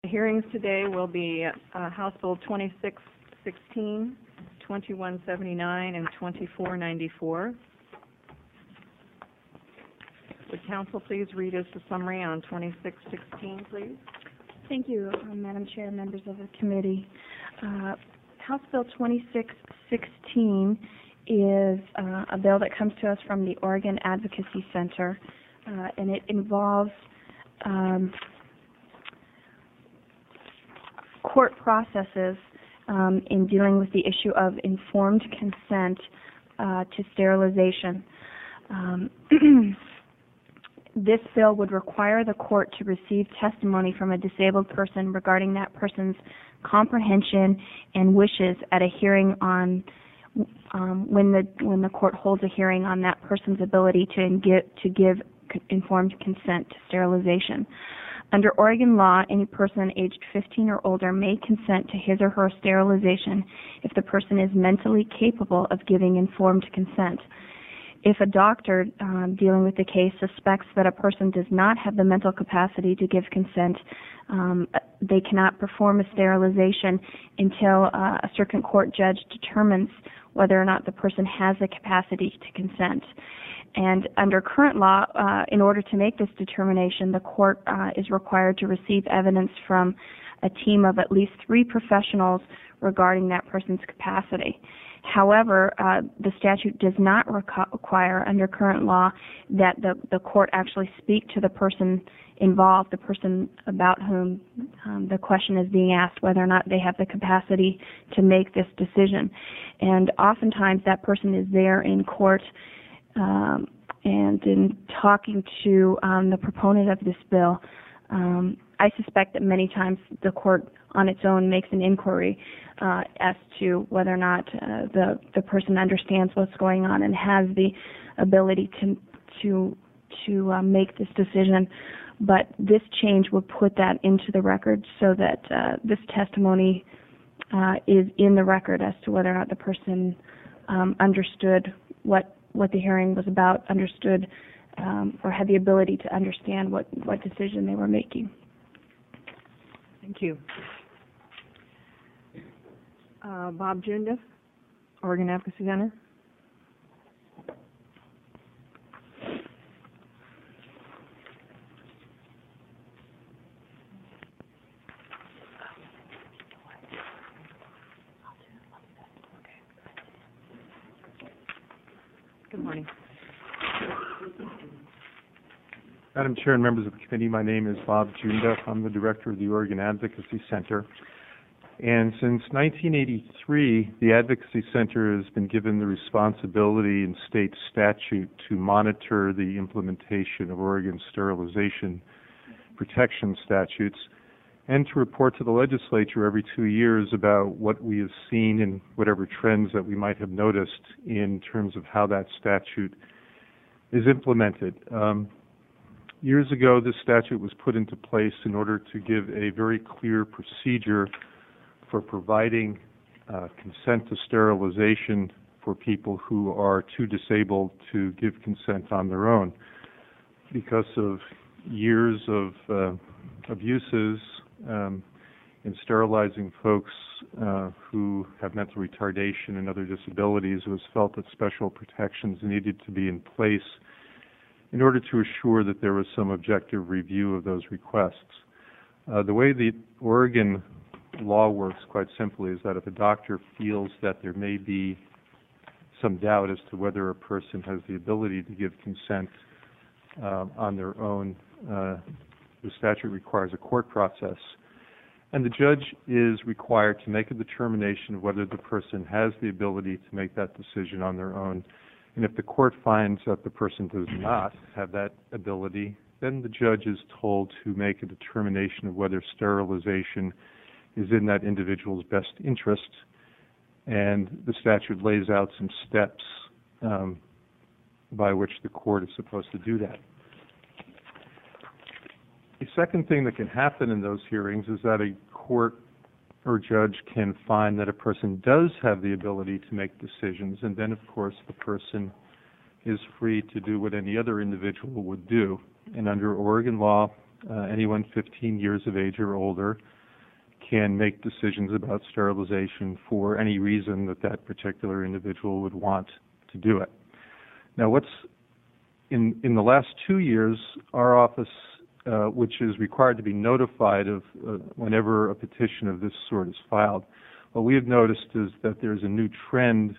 The hearings today will be House Bill 2616, 2179, and 2494. Would counsel please read us the summary on 2616, please? Thank you, Madam Chair, members of the committee. House Bill 2616 is a bill that comes to us from the Oregon Advocacy Center, and it involves court processes in dealing with the issue of informed consent to sterilization. This bill would require the court to receive testimony from a disabled person regarding that person's comprehension and wishes at a hearing on when the court holds a hearing on that person's ability to give informed consent to sterilization. Under Oregon law, any person aged 15 or older may consent to his or her sterilization if the person is mentally capable of giving informed consent. If a doctor dealing with the case suspects that a person does not have the mental capacity to give consent, they cannot perform a sterilization until a circuit court judge determines whether or not the person has the capacity to consent. And under current law, in order to make this determination, the court is required to receive evidence from a team of at least 3 professionals regarding that person's capacity. However, the statute does not require, under current law, that the court actually speak to the person involved, the person about whom the question is being asked, whether or not they have the capacity to make this decision. And oftentimes that person is there in court and in talking to the proponent of this bill. I suspect that many times the court on its own makes an inquiry as to whether or not the person understands what's going on and has the ability to make this decision. But this change would put that into the record so that this testimony is in the record as to whether or not the person understood what the hearing was about, understood or had the ability to understand what decision they were making. Thank you. Bob Jundiff, Oregon Advocacy Center. Good morning. Madam Chair and members of the committee, my name is Bob Jundiff. I'm the director of the Oregon Advocacy Center. And since 1983, the Advocacy Center has been given the responsibility in state statute to monitor the implementation of Oregon's sterilization protection statutes and to report to the legislature every 2 years about what we have seen and whatever trends that we might have noticed in terms of how that statute is implemented. Years ago, this statute was put into place in order to give a very clear procedure for providing consent to sterilization for people who are too disabled to give consent on their own. Because of years of abuses in sterilizing folks who have mental retardation and other disabilities, it was felt that special protections needed to be in place in order to assure that there was some objective review of those requests. The way the Oregon law works, quite simply, is that if a doctor feels that there may be some doubt as to whether a person has the ability to give consent on their own, the statute requires a court process. And the judge is required to make a determination of whether the person has the ability to make that decision on their own. And if the court finds that the person does not have that ability, then the judge is told to make a determination of whether sterilization is in that individual's best interest. And the statute lays out some steps by which the court is supposed to do that. The second thing that can happen in those hearings is that a court or judge can find that a person does have the ability to make decisions, and then, of course, the person is free to do what any other individual would do. And under Oregon law, anyone 15 years of age or older can make decisions about sterilization for any reason that that particular individual would want to do it. Now, in the last 2 years, our office, which is required to be notified of whenever a petition of this sort is filed, what we have noticed is that there's a new trend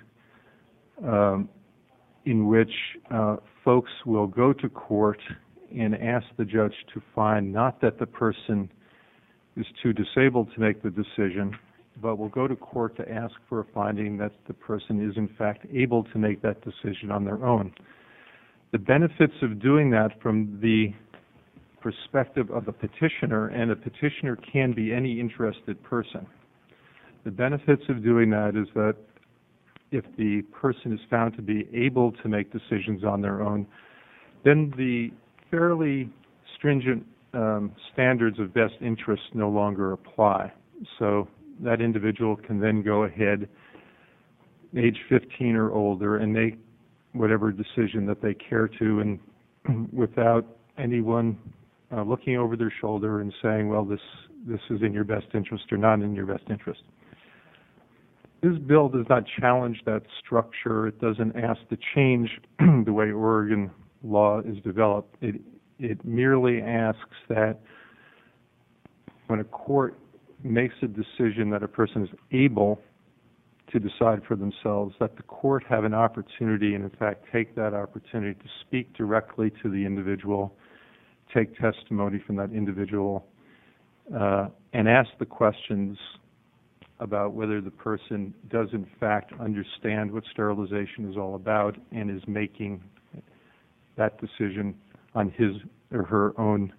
in which folks will go to court and ask the judge to find not that the person is too disabled to make the decision, but will go to court to ask for a finding that the person is in fact able to make that decision on their own. The benefits of doing that from the perspective of a petitioner, and a petitioner can be any interested person. The benefits of doing that is that if the person is found to be able to make decisions on their own, then the fairly stringent standards of best interest no longer apply. So that individual can then go ahead, age 15 or older, and make whatever decision that they care to, and without anyone looking over their shoulder and saying, well, this is in your best interest or not in your best interest. This bill does not challenge that structure. It doesn't ask to change the way Oregon law is developed. It merely asks that when a court makes a decision that a person is able to decide for themselves, that the court have an opportunity, and in fact take that opportunity to speak directly to the individual, take testimony from that individual, and ask the questions about whether the person does in fact understand what sterilization is all about and is making that decision on his or her own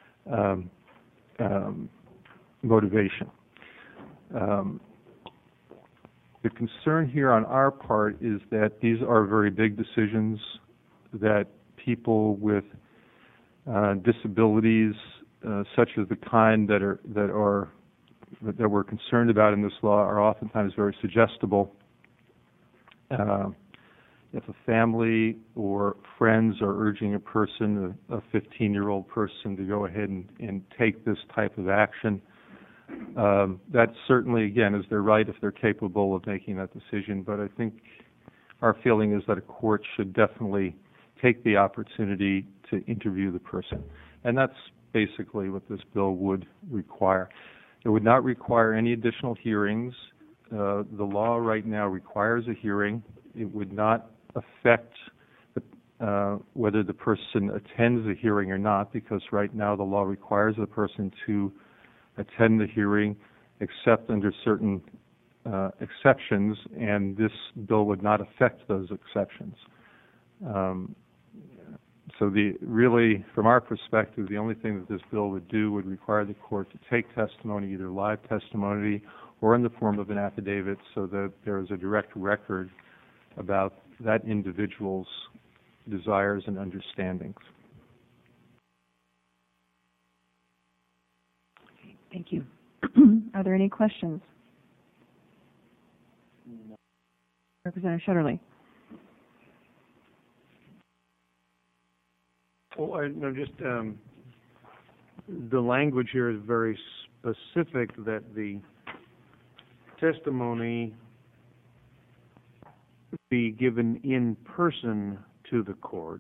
motivation. The concern here on our part is that these are very big decisions that people with disabilities, such as the kind that we're concerned about in this law, are oftentimes very suggestible. If a family or friends are urging a person, a 15-year-old person, to go ahead and take this type of action, that certainly, again, is their right if they're capable of making that decision. But I think our feeling is that a court should definitely take the opportunity to interview the person. And that's basically what this bill would require. It would not require any additional hearings. The law right now requires a hearing. It would not affect whether the person attends a hearing or not, because right now the law requires the person to attend the hearing except under certain exceptions, and this bill would not affect those exceptions. So really, from our perspective, the only thing that this bill would do would require the court to take testimony, either live testimony or in the form of an affidavit, so that there is a direct record about that individual's desires and understandings. Thank you. Are there any questions? No. Representative Shetterly. Well, the language here is very specific, that the testimony be given in person to the court,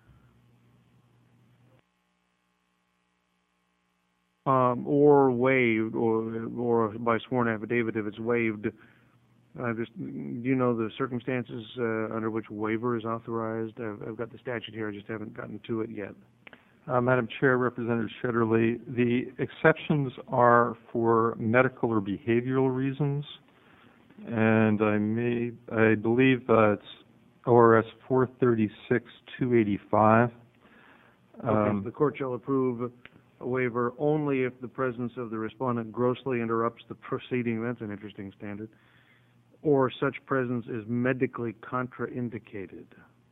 or waived, or by sworn affidavit if it's waived. Do you know the circumstances under which waiver is authorized? I've got the statute here. I just haven't gotten to it yet. Madam Chair, Representative Shetterly, the exceptions are for medical or behavioral reasons, and I believe it's ORS 436-285. Okay, the court shall approve a waiver only if the presence of the respondent grossly interrupts the proceeding. That's an interesting standard. Or such presence is medically contraindicated.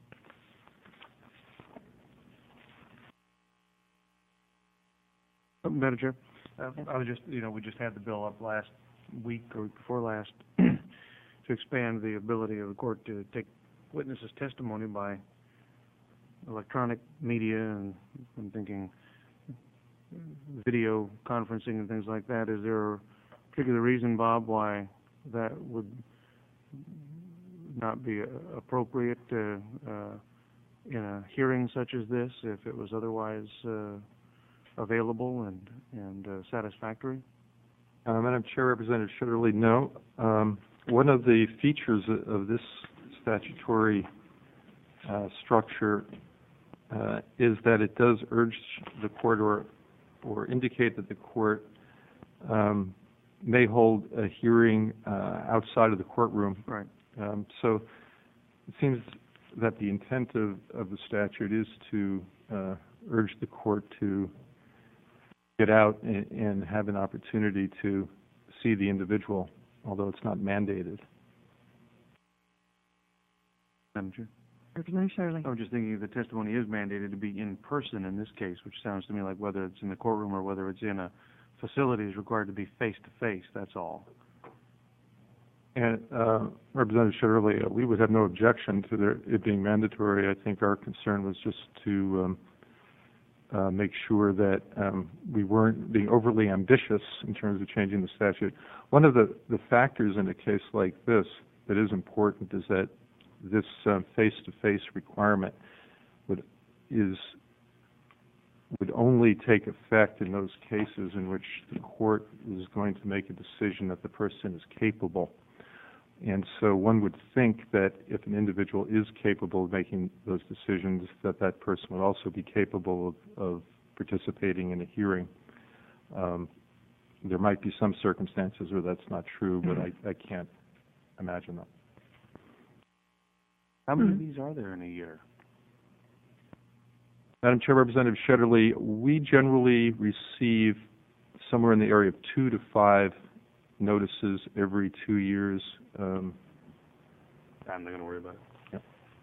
Madam Chair, I was just, we just had the bill up last week or before last to expand the ability of the court to take witnesses' testimony by electronic media, and I'm thinking video conferencing and things like that. Is there particular reason, Bob, why that would not be appropriate in a hearing such as this if it was otherwise available and satisfactory? Madam Chair, Representative Shutterly, no. One of the features of this statutory structure is that it does urge the court or indicate that the court may hold a hearing outside of the courtroom. Right. So it seems that the intent of the statute is to urge the court to get out and have an opportunity to see the individual, although it's not mandated. Madam Chair? Representative Shirley. I was just thinking the testimony is mandated to be in person in this case, which sounds to me like whether it's in the courtroom or whether it's in a facility is required to be face-to-face, that's all. And Representative Shirley, we would have no objection to it being mandatory. I think our concern was just to make sure that we weren't being overly ambitious in terms of changing the statute. One of the factors in a case like this that is important is that this face-to-face requirement would only take effect in those cases in which the court is going to make a decision that the person is capable. And so one would think that if an individual is capable of making those decisions, that that person would also be capable of participating in a hearing. There might be some circumstances where that's not true, but I can't imagine them. How many of these are there in a year? Madam Chair, Representative Shutterly, we generally receive somewhere in the area of 2 to 5 notices every 2 years. I'm not going to worry about it. Yep.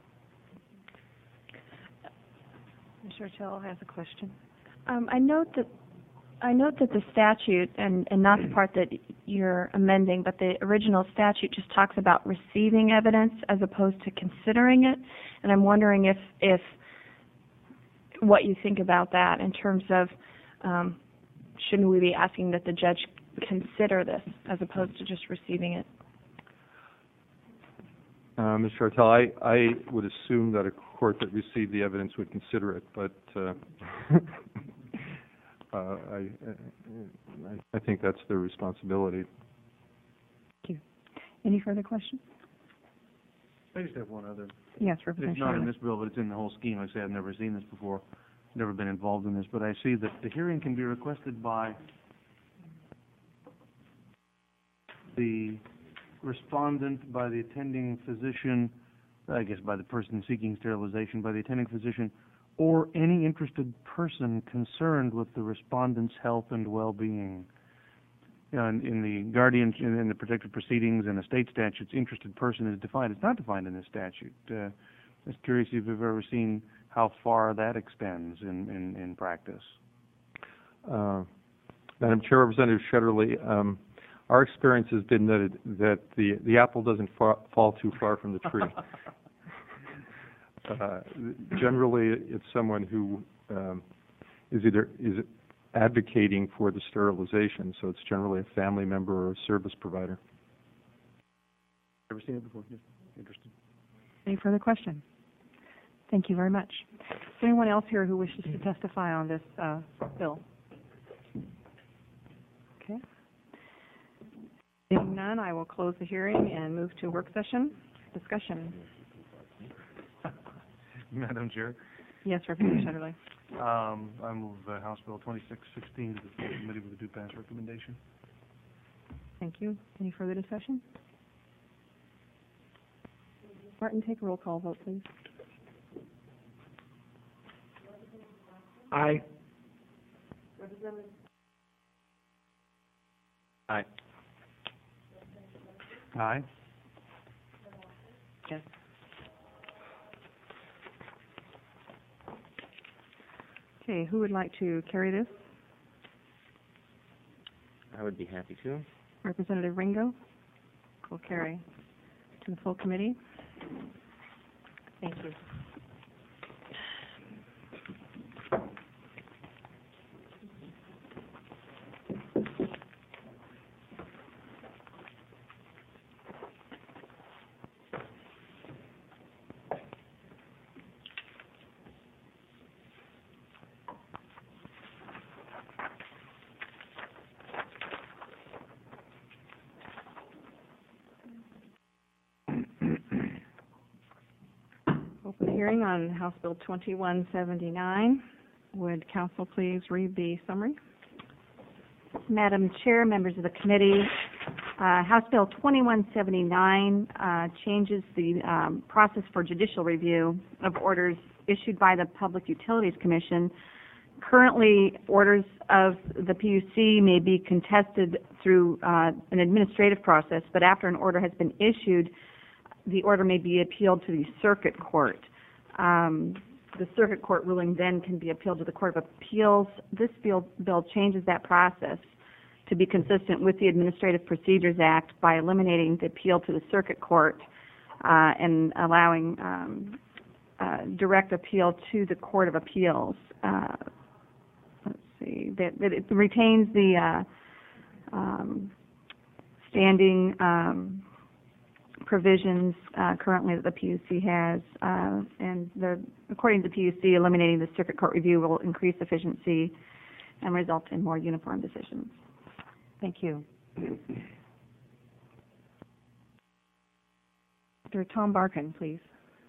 Ms. Shirtell has a question. I note that the statute, and not the part that you're amending, but the original statute just talks about receiving evidence as opposed to considering it. And I'm wondering if what you think about that in terms of shouldn't we be asking that the judge consider this as opposed to just receiving it? Ms. Shirtell, I would assume that a court that received the evidence would consider it, but I think that's their responsibility. Thank you. Any further questions? I just have one other. Yes, Representative It's not in Shirley. this bill, but it's in the whole scheme. Like I say, I've never seen this before, never been involved in this, but I see that the hearing can be requested by the respondent, by the attending physician, I guess by the person seeking sterilization, by the attending physician, or any interested person concerned with the respondent's health and well-being. In the guardian, in the protected proceedings and estate statutes, interested person is defined. It's not defined in this statute. I'm just curious if you've ever seen how far that extends in practice. Madam Chair, Representative Shutterly, our experience has been that the apple doesn't fall too far from the tree. Generally, it's someone who is advocating for the sterilization, so it's generally a family member or a service provider. Ever seen it before? Just interested. Any further questions? Thank you very much. Is there anyone else here who wishes to testify on this bill? Okay. Seeing none, I will close the hearing and move to work session discussion. Madam Chair, Yes, Representative Shutterly. I move House Bill 2616 to the full committee with a due pass recommendation. Thank you. Any further discussion? Martin, take a roll call vote, please. Aye. Aye. Aye. Yes. Okay, who would like to carry this? I would be happy to. Representative Ringo will carry to the full committee. Thank you. Open hearing on House Bill 2179. Would council please read the summary? Madam Chair, members of the committee, House Bill 2179 changes the process for judicial review of orders issued by the Public Utilities Commission. Currently, orders of the PUC may be contested through an administrative process, but after an order has been issued, the order may be appealed to the circuit court. The circuit court ruling then can be appealed to the Court of Appeals. This bill changes that process to be consistent with the Administrative Procedures Act by eliminating the appeal to the circuit court and allowing direct appeal to the Court of Appeals. Let's see, that it retains the standing provisions currently that the PUC has, and according to the PUC, eliminating the circuit court review will increase efficiency and result in more uniform decisions. Thank you. Dr. Tom Barkin, please.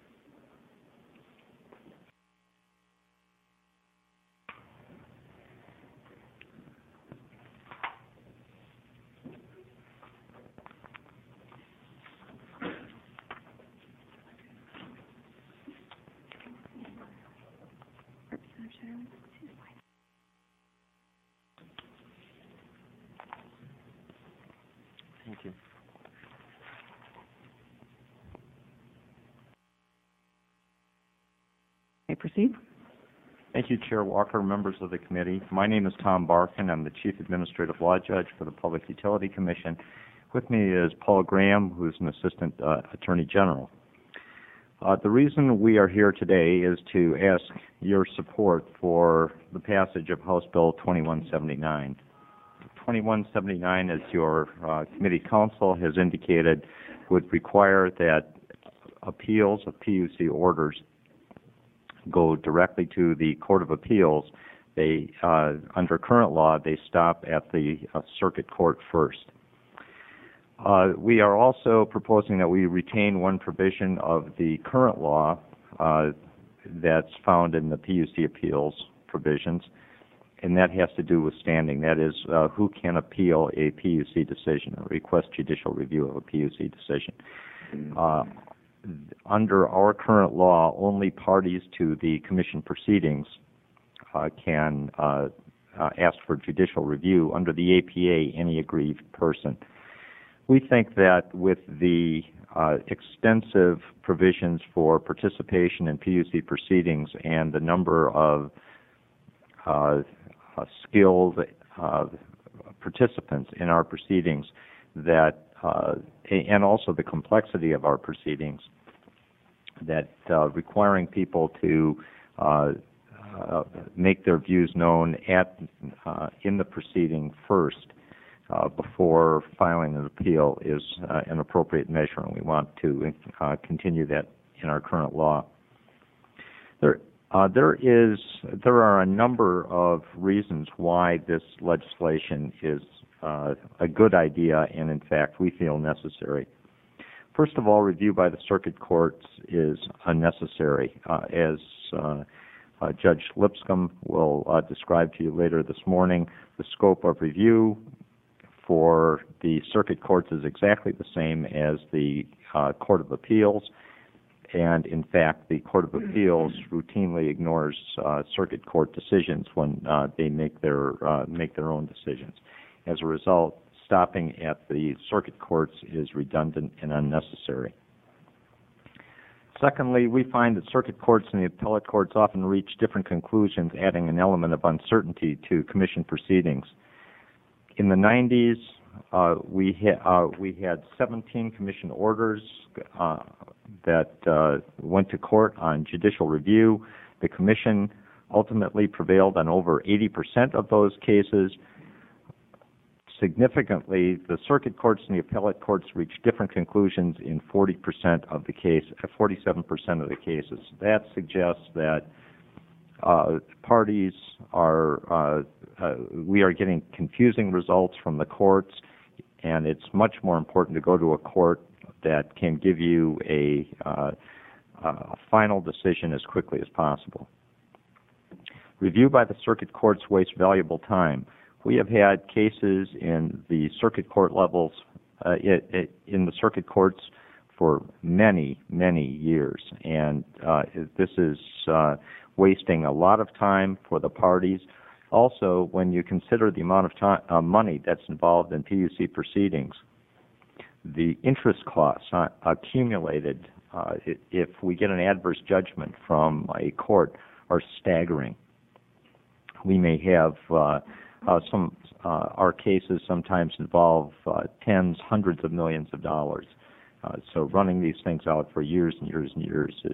Thank you. May proceed. Thank you, Chair Walker, members of the committee. My name is Tom Barkin. I'm the Chief Administrative Law Judge for the Public Utility Commission. With me is Paul Graham, who is an Assistant Attorney General. The reason we are here today is to ask your support for the passage of House Bill 2179. 2179, as your committee counsel has indicated, would require that appeals of PUC orders go directly to the Court of Appeals. They, under current law, they stop at the circuit court first. We are also proposing that we retain one provision of the current law that's found in the PUC appeals provisions, and that has to do with standing. That is, who can appeal a PUC decision or request judicial review of a PUC decision. Under our current law, only parties to the commission proceedings can ask for judicial review. Under the APA, any aggrieved person. We think that with the extensive provisions for participation in PUC proceedings and the number of skilled participants in our proceedings, that and also the complexity of our proceedings, that requiring people to make their views known in the proceeding first before filing an appeal is an appropriate measure, and we want to continue that in our current law. There are a number of reasons why this legislation is a good idea and, in fact, we feel necessary. First of all, review by the circuit courts is unnecessary. As Judge Lipscomb will describe to you later this morning, the scope of review for the circuit courts is exactly the same as the Court of Appeals, and in fact the Court of Appeals routinely ignores circuit court decisions when they make their own decisions. As a result, stopping at the circuit courts is redundant and unnecessary. Secondly, we find that circuit courts and the appellate courts often reach different conclusions, adding an element of uncertainty to commission proceedings. In the 90s, we had 17 commission orders that went to court on judicial review. The commission ultimately prevailed on over 80% of those cases. Significantly, the circuit courts and the appellate courts reached different conclusions in 47% of the cases. That suggests that parties are, we are getting confusing results from the courts, and it's much more important to go to a court that can give you a final decision as quickly as possible. Review by the circuit courts wastes valuable time. We have had cases in the circuit court levels, in the circuit courts for many, many years, and this is wasting a lot of time for the parties. Also, when you consider the amount of time, money that's involved in PUC proceedings, the interest costs accumulated if we get an adverse judgment from a court are staggering. We may have our cases sometimes involve tens, hundreds of millions of dollars. So running these things out for years and years and years is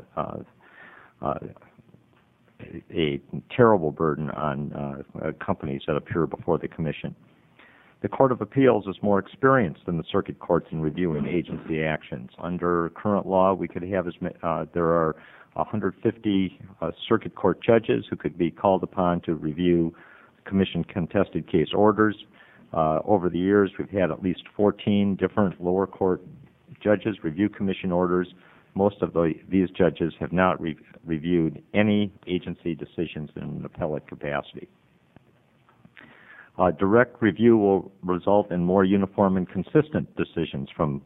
a terrible burden on companies that appear before the Commission. The Court of Appeals is more experienced than the circuit courts in reviewing agency actions. Under current law, we could have there are 150 circuit court judges who could be called upon to review Commission contested case orders. Over the years, we've had at least 14 different lower court judges review Commission orders. Most of these judges have not reviewed any agency decisions in an appellate capacity. Direct review will result in more uniform and consistent decisions from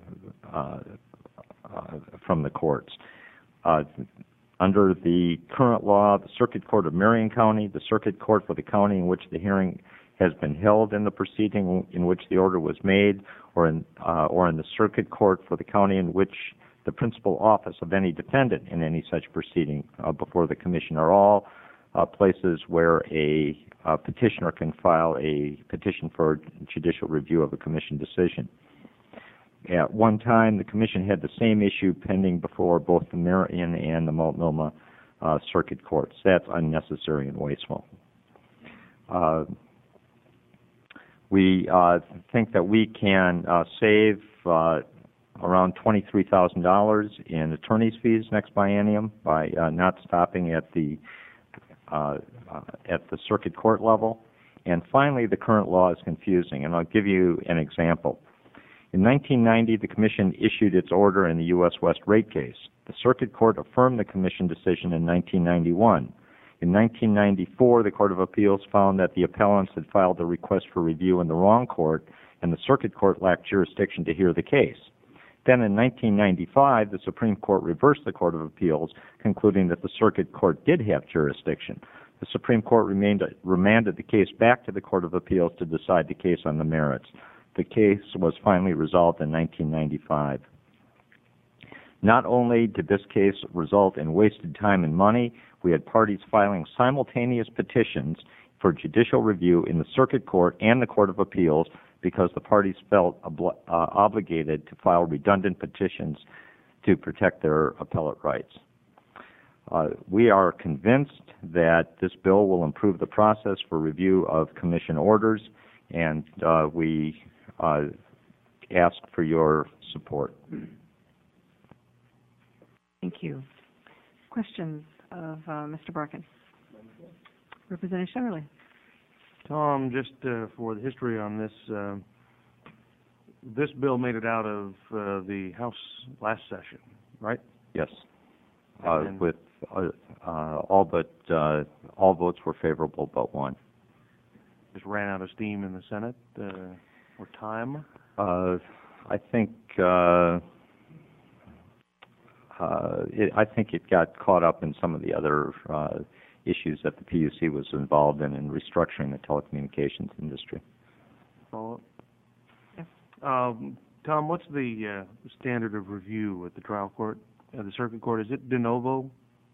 the courts. Under the current law, the Circuit Court of Marion County, the Circuit Court for the county in which the hearing has been held in the proceeding in which the order was made, or in the Circuit Court for the county in which the principal office of any defendant in any such proceeding before the Commission are all places where a petitioner can file a petition for judicial review of a Commission decision. At one time, the Commission had the same issue pending before both the Marion and the Multnomah circuit courts. That's unnecessary and wasteful. We think that we can save around $23,000 in attorney's fees next biennium by not stopping at the circuit court level. And finally, the current law is confusing, and I'll give you an example. In 1990, the Commission issued its order in the U.S. West rate case. The Circuit Court affirmed the Commission decision in 1991. In 1994, the Court of Appeals found that the appellants had filed a request for review in the wrong court, and the Circuit Court lacked jurisdiction to hear the case. Then in 1995, the Supreme Court reversed the Court of Appeals, concluding that the Circuit Court did have jurisdiction. The Supreme Court remanded the case back to the Court of Appeals to decide the case on the merits. The case was finally resolved in 1995. Not only did this case result in wasted time and money, we had parties filing simultaneous petitions for judicial review in the Circuit Court and the Court of Appeals because the parties felt obligated to file redundant petitions to protect their appellate rights. We are convinced that this bill will improve the process for review of Commission orders, and we ask for your support. Thank you. Questions of Mr. Barkin? Representative Shetterly. Tom, just for the history on this, this bill made it out of the House last session, right? Yes. With all votes were favorable but one. Just ran out of steam in the Senate or time? I think it got caught up in some of the other issues that the PUC was involved in restructuring the telecommunications industry. Follow up? Yes. Tom, what's the standard of review at the trial court, the circuit court? Is it de novo?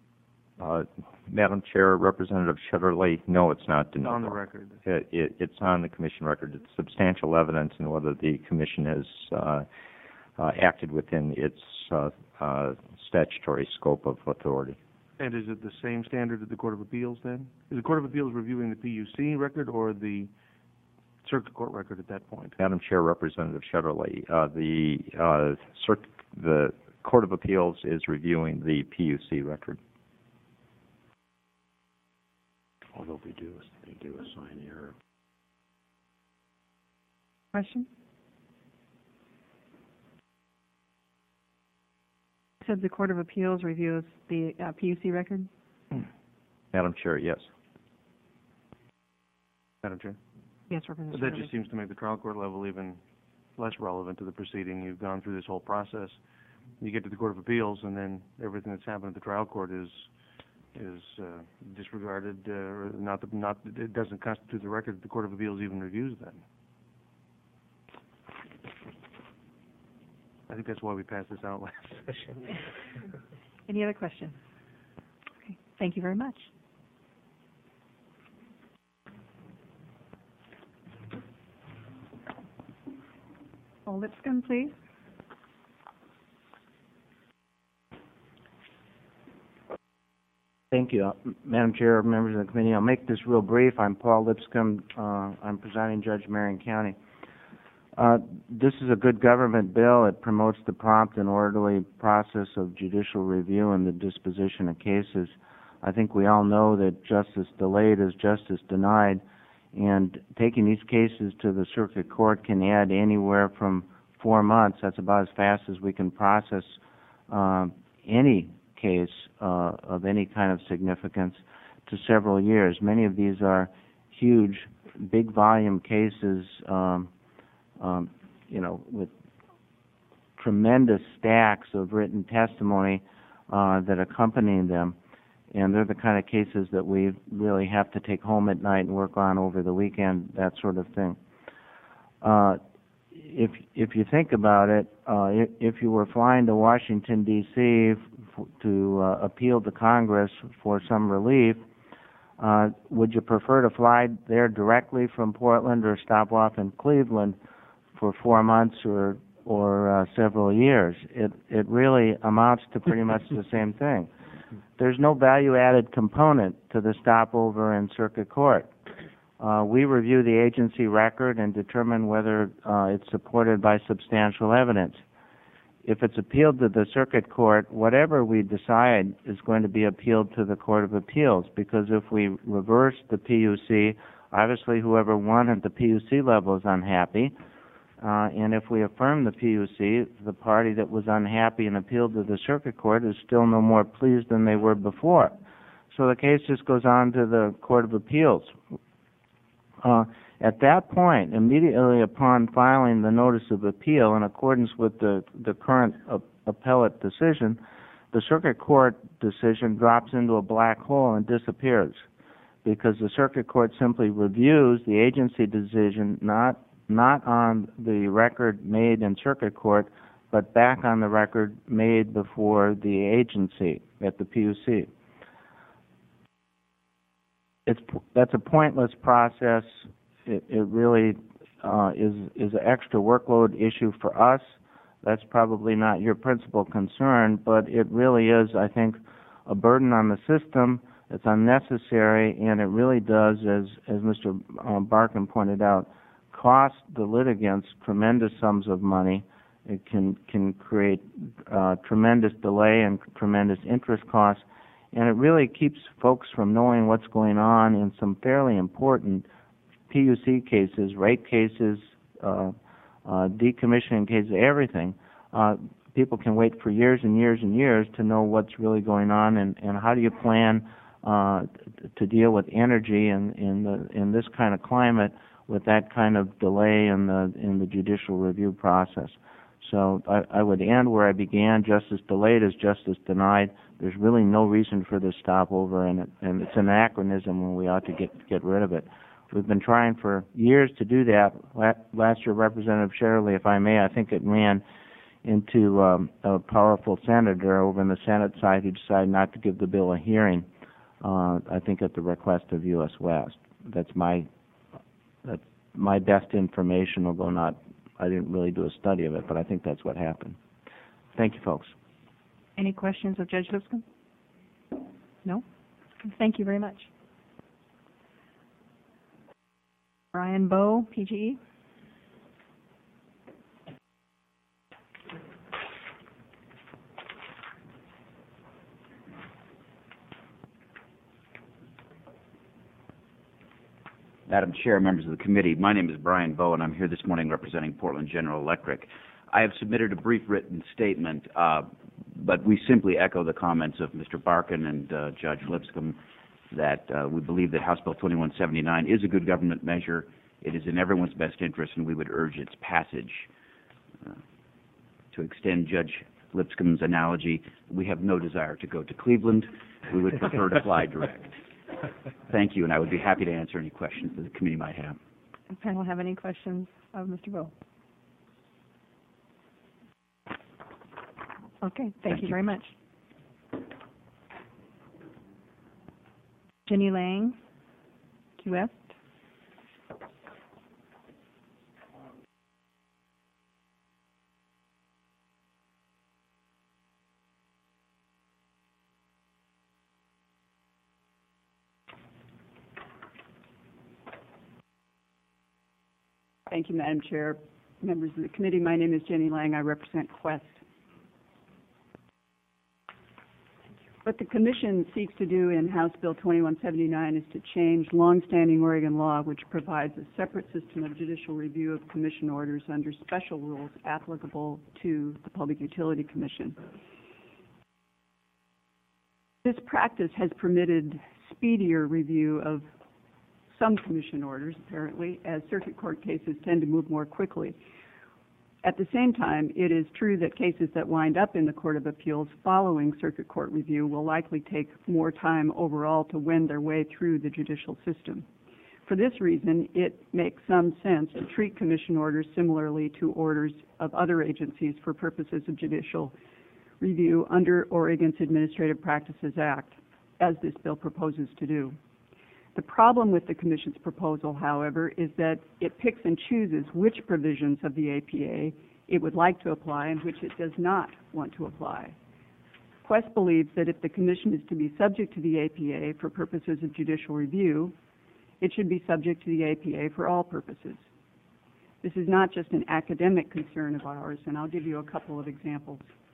Madam Chair, Representative Shetterly, no, it's not de novo. On the record? It's on the Commission record. It's substantial evidence in whether the Commission has acted within its statutory scope of authority. And is it the same standard at the Court of Appeals then? Is the Court of Appeals reviewing the PUC record or the circuit court record at that point? Madam Chair, Representative Shetterly, the Court of Appeals is reviewing the PUC record. Although they do assign error. Question? said the Court of Appeals reviews the PUC record? Madam Chair, yes. Madam Chair? Yes, Representative That Shirley. just seems to make the trial court level even less relevant to the proceeding. You've gone through this whole process. You get to the Court of Appeals, and then everything that's happened at the trial court is disregarded, or it doesn't constitute the record that the Court of Appeals even reviews then. I think that's why we passed this out last session. Any other questions? Okay, thank you very much. Paul Lipscomb, please. Thank you. Madam Chair, members of the committee, I'll make this real brief. I'm Paul Lipscomb. I'm presiding judge, Marion County. This is a good government bill. It promotes the prompt and orderly process of judicial review and the disposition of cases. I think we all know that justice delayed is justice denied, and taking these cases to the circuit court can add anywhere from 4 months. That's about as fast as we can process any case of any kind of significance to several years. Many of these are huge, big volume cases, with tremendous stacks of written testimony that accompany them. And they're the kind of cases that we really have to take home at night and work on over the weekend, that sort of thing. If you think about it, if you were flying to Washington, D.C. to appeal to Congress for some relief, would you prefer to fly there directly from Portland or stop off in Cleveland for 4 months or several years? It really amounts to pretty much the same thing. There's no value-added component to the stopover in circuit court. We review the agency record and determine whether it's supported by substantial evidence. If it's appealed to the circuit court, whatever we decide is going to be appealed to the Court of Appeals, because if we reverse the PUC, obviously whoever won at the PUC level is unhappy. And if we affirm the PUC, the party that was unhappy and appealed to the circuit court is still no more pleased than they were before. So the case just goes on to the Court of Appeals. At that point, immediately upon filing the notice of appeal in accordance with the current appellate decision, the circuit court decision drops into a black hole and disappears, because the circuit court simply reviews the agency decision not on the record made in circuit court, but back on the record made before the agency at the PUC. That's a pointless process. It really is an extra workload issue for us. That's probably not your principal concern, but it really is, I think, a burden on the system. It's unnecessary, and it really does, as Mr. Barkin pointed out, cost the litigants tremendous sums of money. It can create tremendous delay and tremendous interest costs, and it really keeps folks from knowing what's going on in some fairly important PUC cases, rate cases, decommissioning cases, everything. People can wait for years and years and years to know what's really going on, and how do you plan to deal with energy in this kind of climate with that kind of delay in the judicial review process. So I would end where I began. Justice delayed is justice denied. There's really no reason for this stopover, and it's an anachronism when we ought to get rid of it. We've been trying for years to do that. Last year, Representative Shirley, if I may, I think it ran into a powerful senator over in the Senate side who decided not to give the bill a hearing, I think at the request of U.S. West. That's my best information, although I didn't really do a study of it, but I think that's what happened. Thank you, folks. Any questions of Judge Lipscomb? No? Thank you very much. Brian Bowe, PGE. Madam Chair, members of the committee, my name is Brian Bowe, and I'm here this morning representing Portland General Electric. I have submitted a brief written statement, but we simply echo the comments of Mr. Barkin and Judge Lipscomb that we believe that House Bill 2179 is a good government measure. It is in everyone's best interest, and we would urge its passage. To extend Judge Lipscomb's analogy, we have no desire to go to Cleveland. We would prefer to fly direct. Thank you, and I would be happy to answer any questions that the committee might have. Does the panel have any questions of Mr. Bowe? Okay, thank you very much. Jenny Lang, Key West. Thank you, Madam Chair. Members of the committee, my name is Jenny Lang. I represent Quest. What the Commission seeks to do in House Bill 2179 is to change longstanding Oregon law, which provides a separate system of judicial review of Commission orders under special rules applicable to the Public Utility Commission. This practice has permitted speedier review of some Commission orders, apparently, as circuit court cases tend to move more quickly. At the same time, it is true that cases that wind up in the Court of Appeals following circuit court review will likely take more time overall to wend their way through the judicial system. For this reason, it makes some sense to treat Commission orders similarly to orders of other agencies for purposes of judicial review under Oregon's Administrative Practices Act, as this bill proposes to do. The problem with the Commission's proposal, however, is that it picks and chooses which provisions of the APA it would like to apply and which it does not want to apply. Quest believes that if the Commission is to be subject to the APA for purposes of judicial review, it should be subject to the APA for all purposes. This is not just an academic concern of ours, and I'll give you a couple of examples.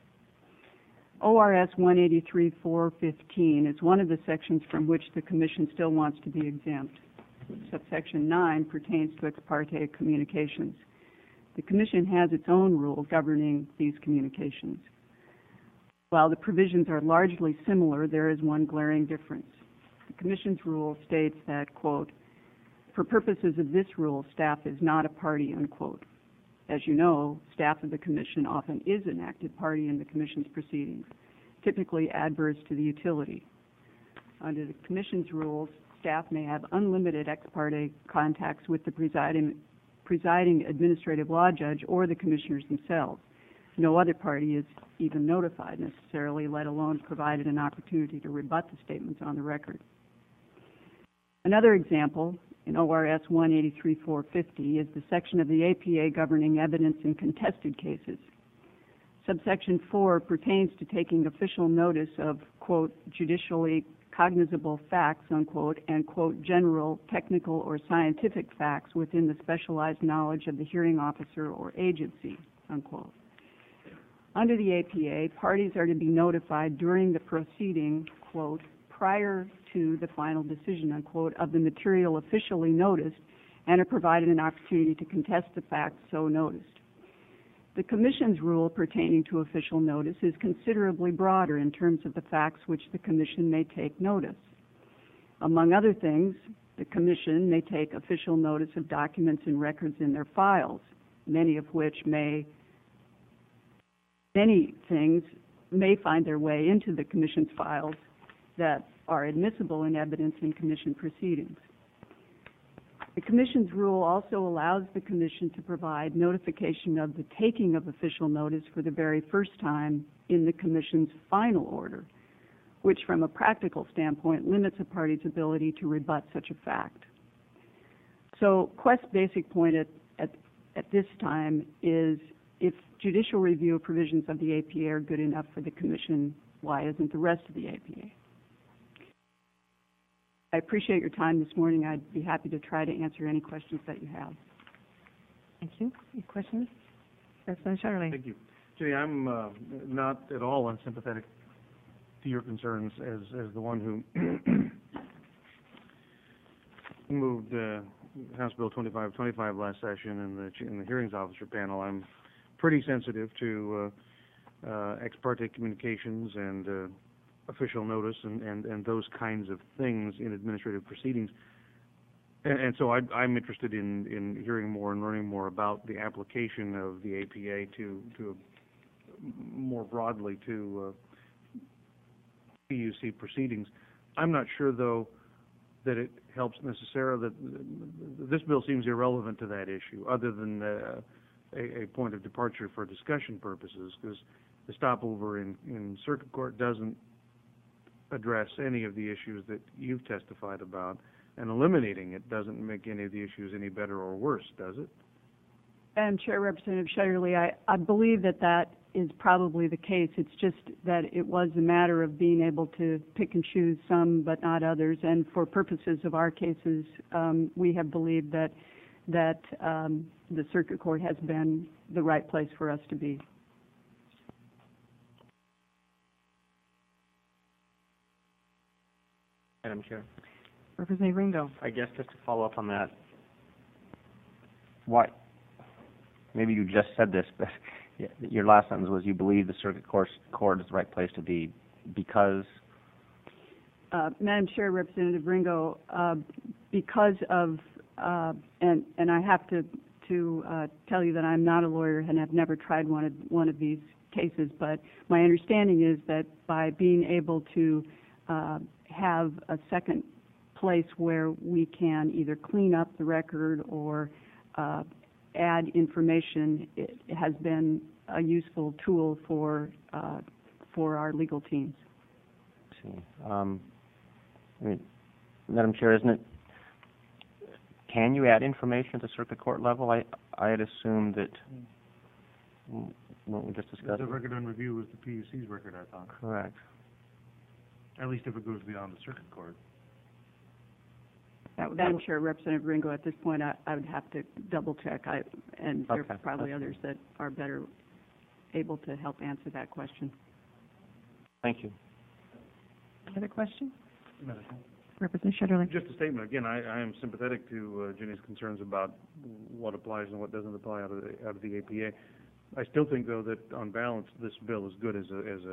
ORS 183.415 is one of the sections from which the Commission still wants to be exempt. Subsection 9 pertains to ex parte communications. The Commission has its own rule governing these communications. While the provisions are largely similar, there is one glaring difference. The Commission's rule states that, quote, for purposes of this rule, staff is not a party, unquote. As you know, staff of the Commission often is an active party in the Commission's proceedings, typically adverse to the utility. Under the Commission's rules, staff may have unlimited ex parte contacts with the presiding administrative law judge or the Commissioners themselves. No other party is even notified necessarily, let alone provided an opportunity to rebut the statements on the record. Another example in ORS 183.450 is the section of the APA governing evidence in contested cases. Subsection 4 pertains to taking official notice of, quote, judicially cognizable facts, unquote, and, quote, general, technical, or scientific facts within the specialized knowledge of the hearing officer or agency, unquote. Under the APA, parties are to be notified during the proceeding, quote, prior to the final decision, unquote, of the material officially noticed and are provided an opportunity to contest the facts so noticed. The Commission's rule pertaining to official notice is considerably broader in terms of the facts which the Commission may take notice. Among other things, the Commission may take official notice of documents and records in their files, many things may find their way into the Commission's files that are admissible in evidence in Commission proceedings. The Commission's rule also allows the Commission to provide notification of the taking of official notice for the very first time in the Commission's final order, which from a practical standpoint limits a party's ability to rebut such a fact. So Quest's basic point at this time is if judicial review provisions of the APA are good enough for the Commission, why isn't the rest of the APA? I appreciate your time this morning. I'd be happy to try to answer any questions that you have. Thank you. Any questions? President Shetterly. Thank you. Jenny, I'm not at all unsympathetic to your concerns as the one who moved House Bill 2525 last session in the hearings officer panel. I'm pretty sensitive to ex parte communications and official notice and those kinds of things in administrative proceedings. And so I'm interested in hearing more and learning more about the application of the APA to more broadly to PUC proceedings. I'm not sure, though, that it helps necessarily. That this bill seems irrelevant to that issue, other than a point of departure for discussion purposes, because the stopover in circuit court doesn't address any of the issues that you've testified about, and eliminating it doesn't make any of the issues any better or worse, does it? Madam Chair, Representative Shetterly, I believe that is probably the case. It's just that it was a matter of being able to pick and choose some but not others, and for purposes of our cases, we have believed that the circuit court has been the right place for us to be. Madam Chair, Representative Ringo. I guess just to follow up on that, Why? Maybe you just said this, but your last sentence was you believe the circuit court is the right place to be because. Madam Chair, Representative Ringo, because of and I have to tell you that I'm not a lawyer and have never tried one of these cases, but my understanding is that by being able to have a second place where we can either clean up the record or add information, it has been a useful tool for our legal teams. Madam Chair, isn't it? Can you add information at the circuit court level? I had assumed that. What we just discussed. The record on review was the PUC's record, I thought. Correct. At least if it goes beyond the circuit court. Madam Chair, Representative Ringo, at this point, I would have to double check. And there Okay. are probably others that are better able to help answer that question. Thank you. Any other questions? Representative Shetterly. Just a statement. Again, I am sympathetic to Jenny's concerns about what applies and what doesn't apply out of the APA. I still think, though, that on balance, this bill is good as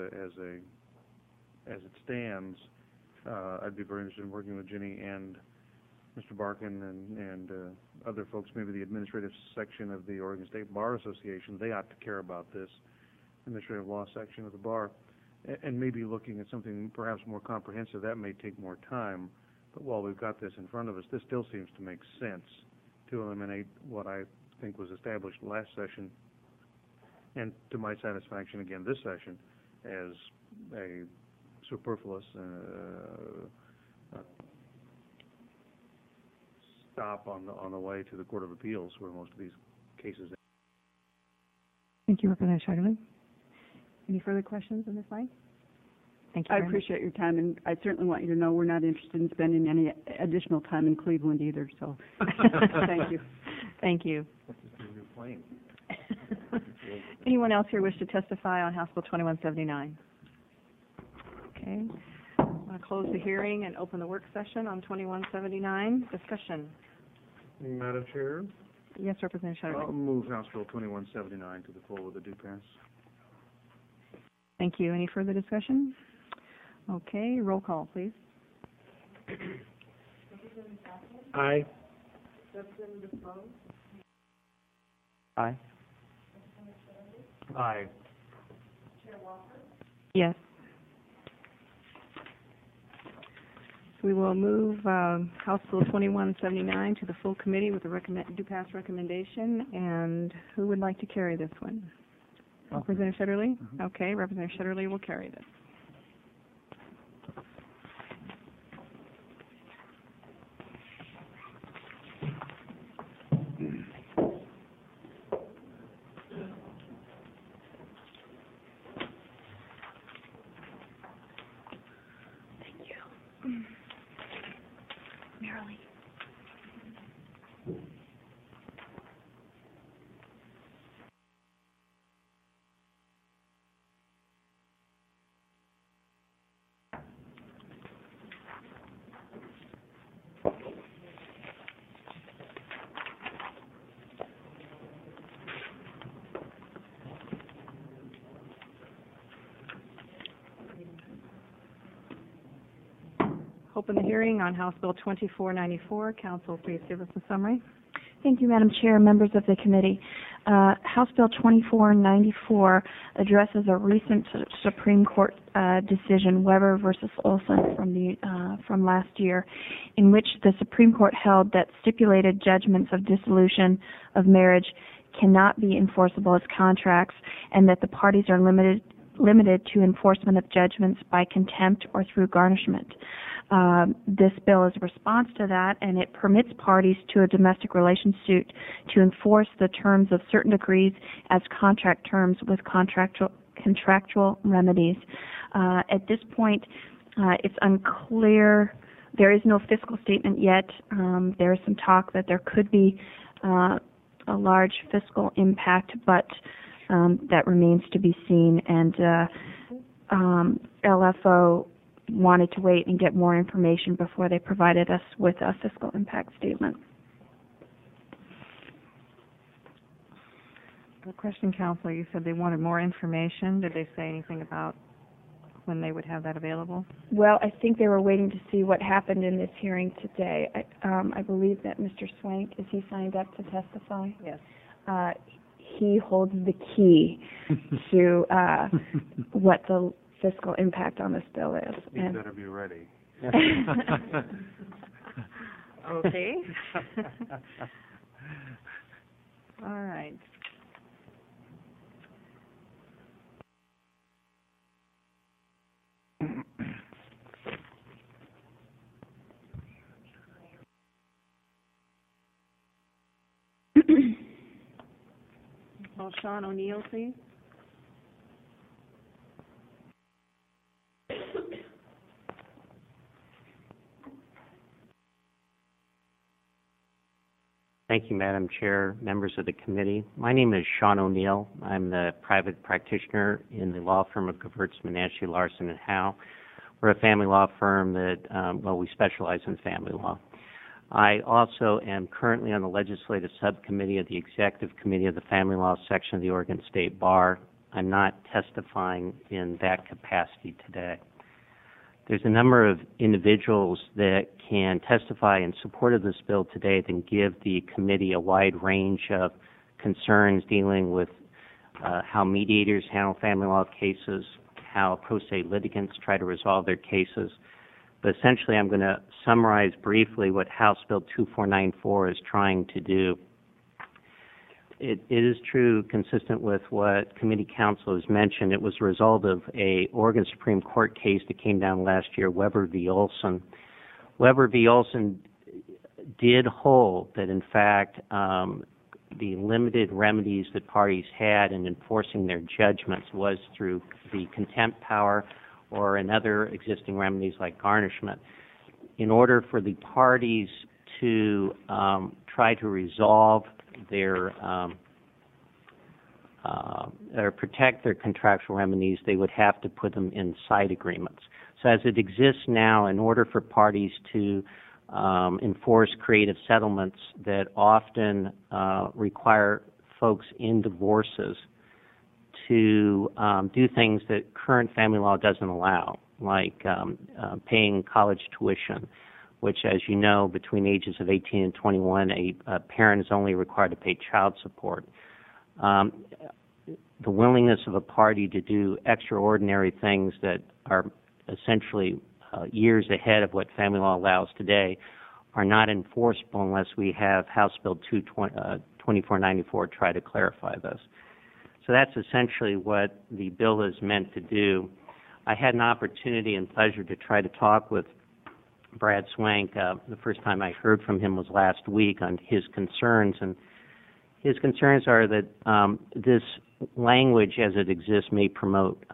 it stands. I'd be very interested in working with Jenny and Mr. Barkin and other folks, maybe the administrative section of the Oregon State Bar Association. They ought to care about this, administrative law section of the bar, and maybe looking at something perhaps more comprehensive. That may take more time, but while we've got this in front of us, this still seems to make sense to eliminate what I think was established last session, and to my satisfaction again this session, as a superfluous stop on the way to the Court of Appeals, where most of these cases. Thank you, Representative Shetterly. Any further questions on this line? Thank you. I appreciate your time, and I certainly want you to know we're not interested in spending any additional time in Cleveland either. So, thank you. Thank you. Anyone else here wish to testify on House Bill 2179? Okay. I'm going to close the hearing and open the work session on 2179. Discussion. Madam Chair, Yes, Representative Shetterly. I'll move House Bill 2179 to the full with a due pass. Thank you. Any further discussion? Okay, roll call, please. Aye. Aye. Aye. Yes. We will move House Bill 2179 to the full committee with a due pass recommendation. And who would like to carry this one? Representative Shetterly? Okay, Representative Shetterly will carry this. Merrily. open the hearing on House Bill 2494. Council, please give us a summary. Thank you, Madam Chair, members of the committee. House Bill 2494 addresses a recent Supreme Court decision, Weber versus Olson, from last year, in which the Supreme Court held that stipulated judgments of dissolution of marriage cannot be enforceable as contracts, and that the parties are limited to enforcement of judgments by contempt or through garnishment. This bill is a response to that, and it permits parties to a domestic relations suit to enforce the terms of certain decrees as contract terms with contractual remedies. At this point, it's unclear. There is no fiscal statement yet. There is some talk that there could be a large fiscal impact, but that remains to be seen. And LFO wanted to wait and get more information before they provided us with a fiscal impact statement. The question, Counselor, you said they wanted more information. Did they say anything about when they would have that available? Well, I think they were waiting to see what happened in this hearing today. I believe that Mr. Swank, is he signed up to testify? Yes. He holds the key to what the fiscal impact on this bill is. You better be ready. Okay. All right. Call Sean O'Neill, please. Thank you, Madam Chair, members of the committee. My name is Sean O'Neill. I'm the private practitioner in the law firm of Gewurz, Menashe, Larson & Howe. We're a family law firm that, we specialize in family law. I also am currently on the legislative subcommittee of the Executive Committee of the Family Law Section of the Oregon State Bar. I'm not testifying in that capacity today. There's a number of individuals that can testify in support of this bill today that can give the committee a wide range of concerns dealing with how mediators handle family law cases, how pro se litigants try to resolve their cases. But essentially, I'm going to summarize briefly what House Bill 2494 is trying to do. It is true, consistent with what committee counsel has mentioned, it was a result of a Oregon Supreme Court case that came down last year, Weber v. Olson. Weber v. Olson did hold that, in fact, the limited remedies that parties had in enforcing their judgments was through the contempt power or in other existing remedies like garnishment. In order for the parties to try to resolve their or protect their contractual remedies, they would have to put them in side agreements. So as it exists now, in order for parties to enforce creative settlements that often require folks in divorces to do things that current family law doesn't allow, like paying college tuition, which, as you know, between ages of 18 and 21, a parent is only required to pay child support. The willingness of a party to do extraordinary things that are essentially years ahead of what family law allows today are not enforceable unless we have House Bill 2494 try to clarify this. So that's essentially what the bill is meant to do. I had an opportunity and pleasure to try to talk with Brad Swank. The first time I heard from him was last week on his concerns, and his concerns are that this language as it exists may promote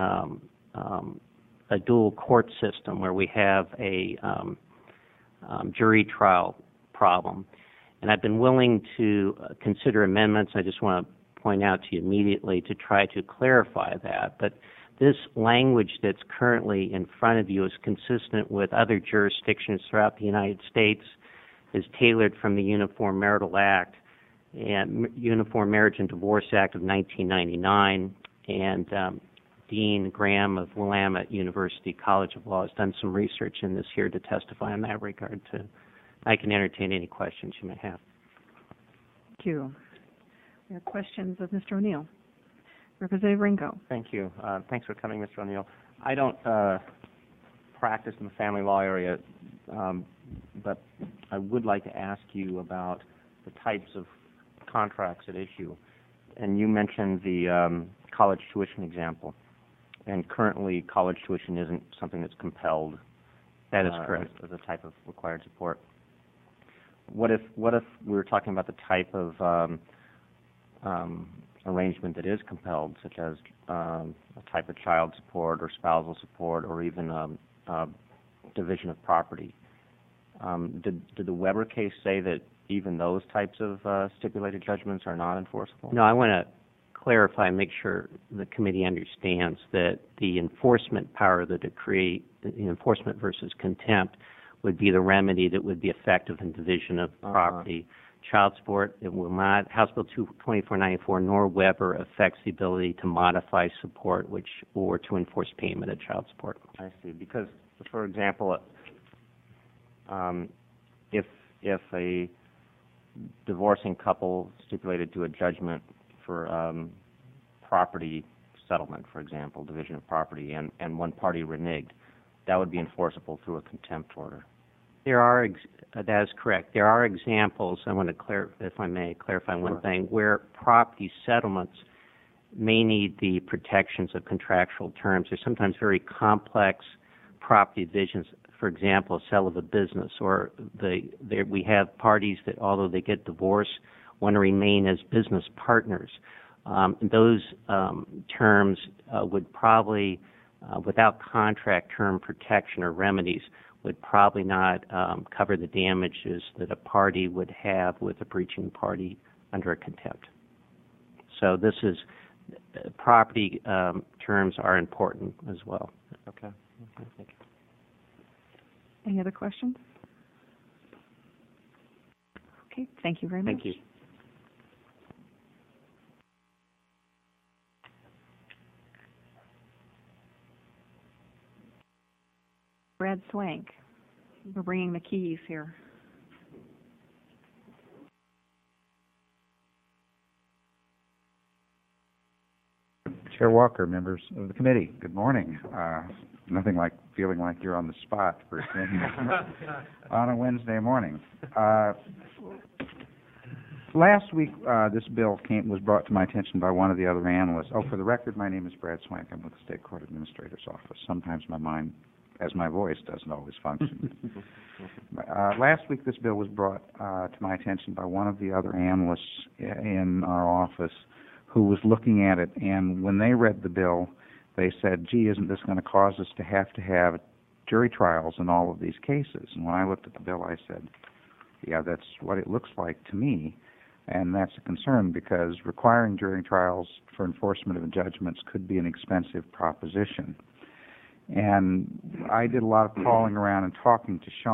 a dual court system where we have a jury trial problem. And I've been willing to consider amendments. I just want to point out to you immediately to try to clarify that. But this language that's currently in front of you is consistent with other jurisdictions throughout the United States, is tailored from the Uniform Marital Act and Uniform Marriage and Divorce Act of 1999, and Dean Graham of Willamette University College of Law has done some research in this here to testify in that regard too. I can entertain any questions you may have. Thank you. We have questions of Mr. O'Neill. Representative Ringo. Thank you. Thanks for coming, Mr. O'Neill. I don't practice in the family law area, but I would like to ask you about the types of contracts at issue. And you mentioned the college tuition example. And currently, college tuition isn't something that's compelled. That is correct. As a type of required support. What if we were talking about the type of arrangement that is compelled, such as a type of child support or spousal support or even division of property? Did the Weber case say that even those types of stipulated judgments are not enforceable? No, I want to clarify and make sure the committee understands that the enforcement power of the decree, enforcement versus contempt, would be the remedy that would be effective in division of property. Child support, it will not, House Bill 2494 nor Weber affects the ability to modify support or to enforce payment of child support. I see. Because, for example, if a divorcing couple stipulated to a judgment for property settlement, for example, division of property, and one party reneged, that would be enforceable through a contempt order. That is correct. There are examples, I want to if I may clarify one thing, where property settlements may need the protections of contractual terms. There's sometimes very complex property divisions. For example, a sale of a business, or we have parties that, although they get divorced, want to remain as business partners. Those terms would probably, without contract term protection or remedies, would probably not cover the damages that a party would have with a breaching party under a contempt. So this is, property terms are important as well. Okay. Thank you. Any other questions? Okay, thank you very much. Thank you. Brad Swank, we're bringing the keys here. Chair Walker, members of the committee, good morning. Nothing like feeling like you're on the spot first thing on a Wednesday morning. Last week, this bill was brought to my attention by one of the other analysts. Oh, for the record, my name is Brad Swank. I'm with the State Court Administrator's Office. Sometimes my mind, as my voice, doesn't always function. Last week, this bill was brought to my attention by one of the other analysts in our office who was looking at it, and when they read the bill, they said, gee, isn't this going to cause us to have jury trials in all of these cases? And when I looked at the bill, I said, yeah, that's what it looks like to me, and that's a concern because requiring jury trials for enforcement of judgments could be an expensive proposition. And I did a lot of calling around and talking to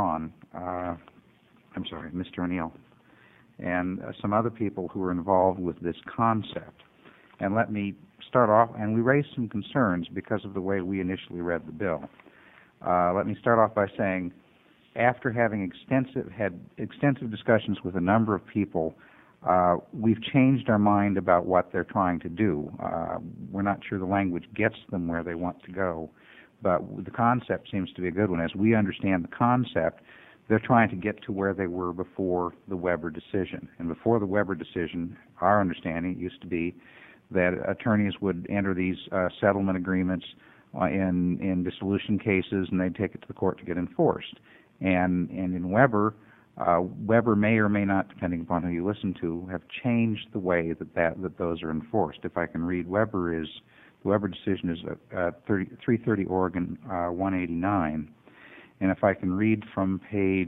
Mr. O'Neill, and some other people who were involved with this concept. And let me start off, and we raised some concerns because of the way we initially read the bill. Let me start off by saying, after having extensive discussions with a number of people, we've changed our mind about what they're trying to do. We're not sure the language gets them where they want to go, but the concept seems to be a good one. As we understand the concept, they're trying to get to where they were before the Weber decision. And before the Weber decision, our understanding used to be that attorneys would enter these settlement agreements in dissolution cases, and they'd take it to the court to get enforced. And in Weber, Weber may or may not, depending upon who you listen to, have changed the way that those are enforced. If I can read, the Weber decision is 330 Oregon 189. And if I can read from page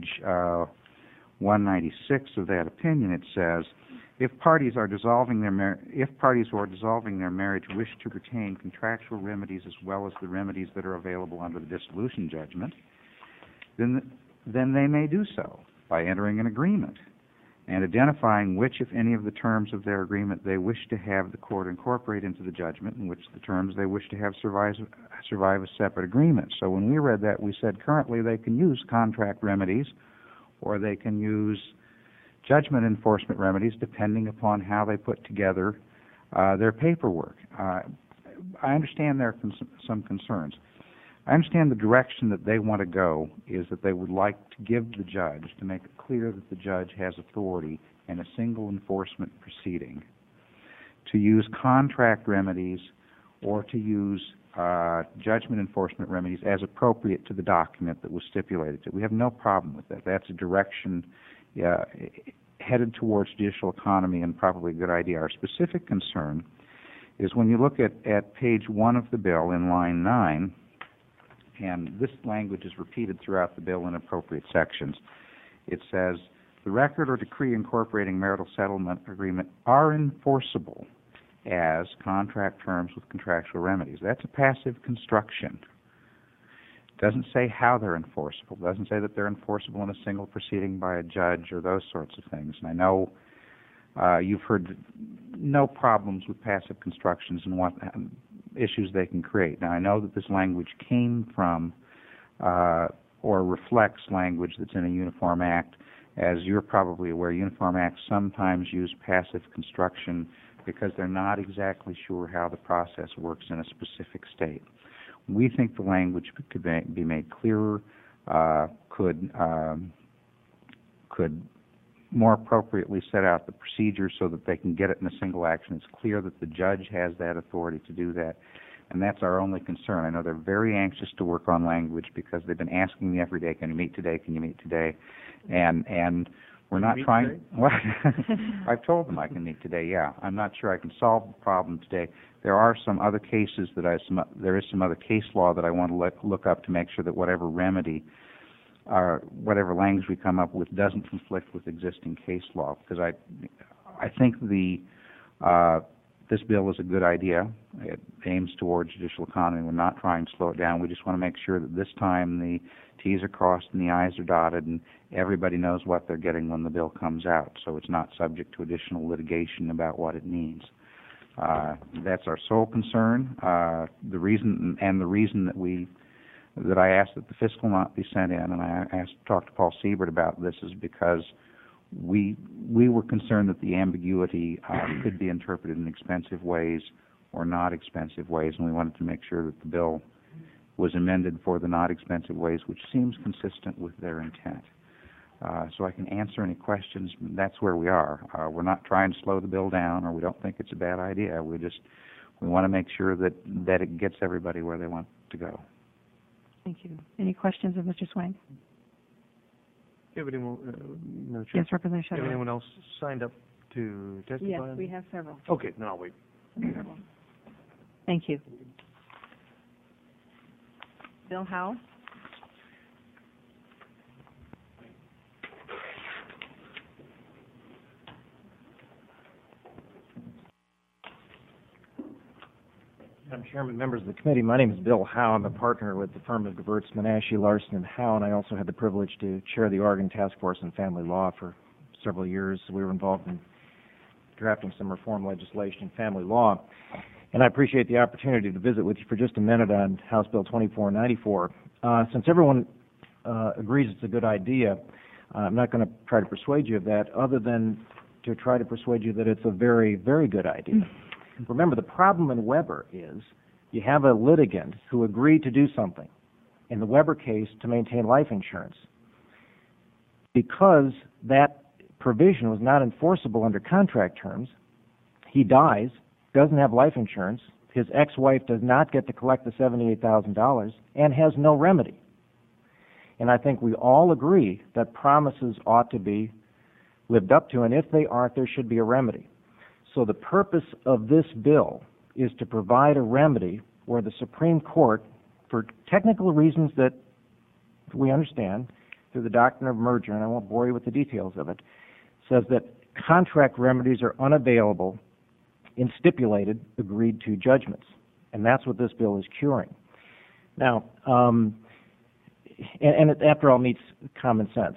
196 of that opinion, it says, if parties who are dissolving their marriage wish to retain contractual remedies as well as the remedies that are available under the dissolution judgment, then they may do so by entering an agreement. and identifying which, if any, of the terms of their agreement they wish to have the court incorporate into the judgment, and which the terms they wish to have survive a separate agreement. So when we read that, we said currently they can use contract remedies, or they can use judgment enforcement remedies, depending upon how they put together their paperwork. I understand there are some concerns. I understand the direction that they want to go is that they would like to give the judge, to make it clear that the judge has authority in a single enforcement proceeding to use contract remedies or to use judgment enforcement remedies as appropriate to the document that was stipulated to. We have no problem with that. That's a direction headed towards judicial economy and probably a good idea. Our specific concern is when you look at page 1 of the bill in line 9, and this language is repeated throughout the bill in appropriate sections. It says, the record or decree incorporating marital settlement agreement are enforceable as contract terms with contractual remedies. That's a passive construction. It doesn't say how they're enforceable. It doesn't say that they're enforceable in a single proceeding by a judge or those sorts of things. And I know you've heard no problems with passive constructions and what issues they can create. Now, I know that this language came from or reflects language that's in a Uniform Act. As you're probably aware, Uniform Acts sometimes use passive construction because they're not exactly sure how the process works in a specific state. We think the language could be made clearer, could more appropriately set out the procedure so that they can get it in a single action. It's clear that the judge has that authority to do that, and that's our only concern. I know they're very anxious to work on language because they've been asking me every day, can you meet today, can you meet today? And we're not trying. Well, I've told them I can meet today, yeah. I'm not sure I can solve the problem today. There are some other cases that there is some other case law that I want to look up to make sure that whatever remedy whatever language we come up with doesn't conflict with existing case law, because I think this bill is a good idea. It aims towards judicial economy. We're not trying to slow it down. We just want to make sure that this time the T's are crossed and the I's are dotted and everybody knows what they're getting when the bill comes out, so it's not subject to additional litigation about what it means. That's our sole concern. The reason that I asked that the fiscal not be sent in, and I talked to Paul Siebert about this, is because we were concerned that the ambiguity could be interpreted in expensive ways or not expensive ways, and we wanted to make sure that the bill was amended for the not expensive ways, which seems consistent with their intent. So I can answer any questions. That's where we are. We're not trying to slow the bill down, or we don't think it's a bad idea. We want to make sure that it gets everybody where they want to go. Thank you. Any questions of Mr. Swain? Do you have anyone, Yes, Representative do you Shuttle. have anyone else signed up to testify? Yes, we have several. Okay, then I'll wait. Thank you. Bill Howe. Madam Chairman, members of the committee, my name is Bill Howe. I'm a partner with the firm of Gewurz, Menashe, Larson & Howe, and I also had the privilege to chair the Oregon Task Force on Family Law for several years. We were involved in drafting some reform legislation in family law, and I appreciate the opportunity to visit with you for just a minute on House Bill 2494. Since everyone agrees it's a good idea, I'm not going to try to persuade you of that, other than to try to persuade you that it's a very, very good idea. Remember, the problem in Weber is you have a litigant who agreed to do something, in the Weber case, to maintain life insurance. Because that provision was not enforceable under contract terms, he dies, doesn't have life insurance, his ex-wife does not get to collect the $78,000, and has no remedy. And I think we all agree that promises ought to be lived up to, and if they aren't, there should be a remedy. So the purpose of this bill is to provide a remedy where the Supreme Court, for technical reasons that we understand through the doctrine of merger, and I won't bore you with the details of it, says that contract remedies are unavailable in stipulated, agreed-to judgments. And that's what this bill is curing. Now, and it, after all, meets common sense.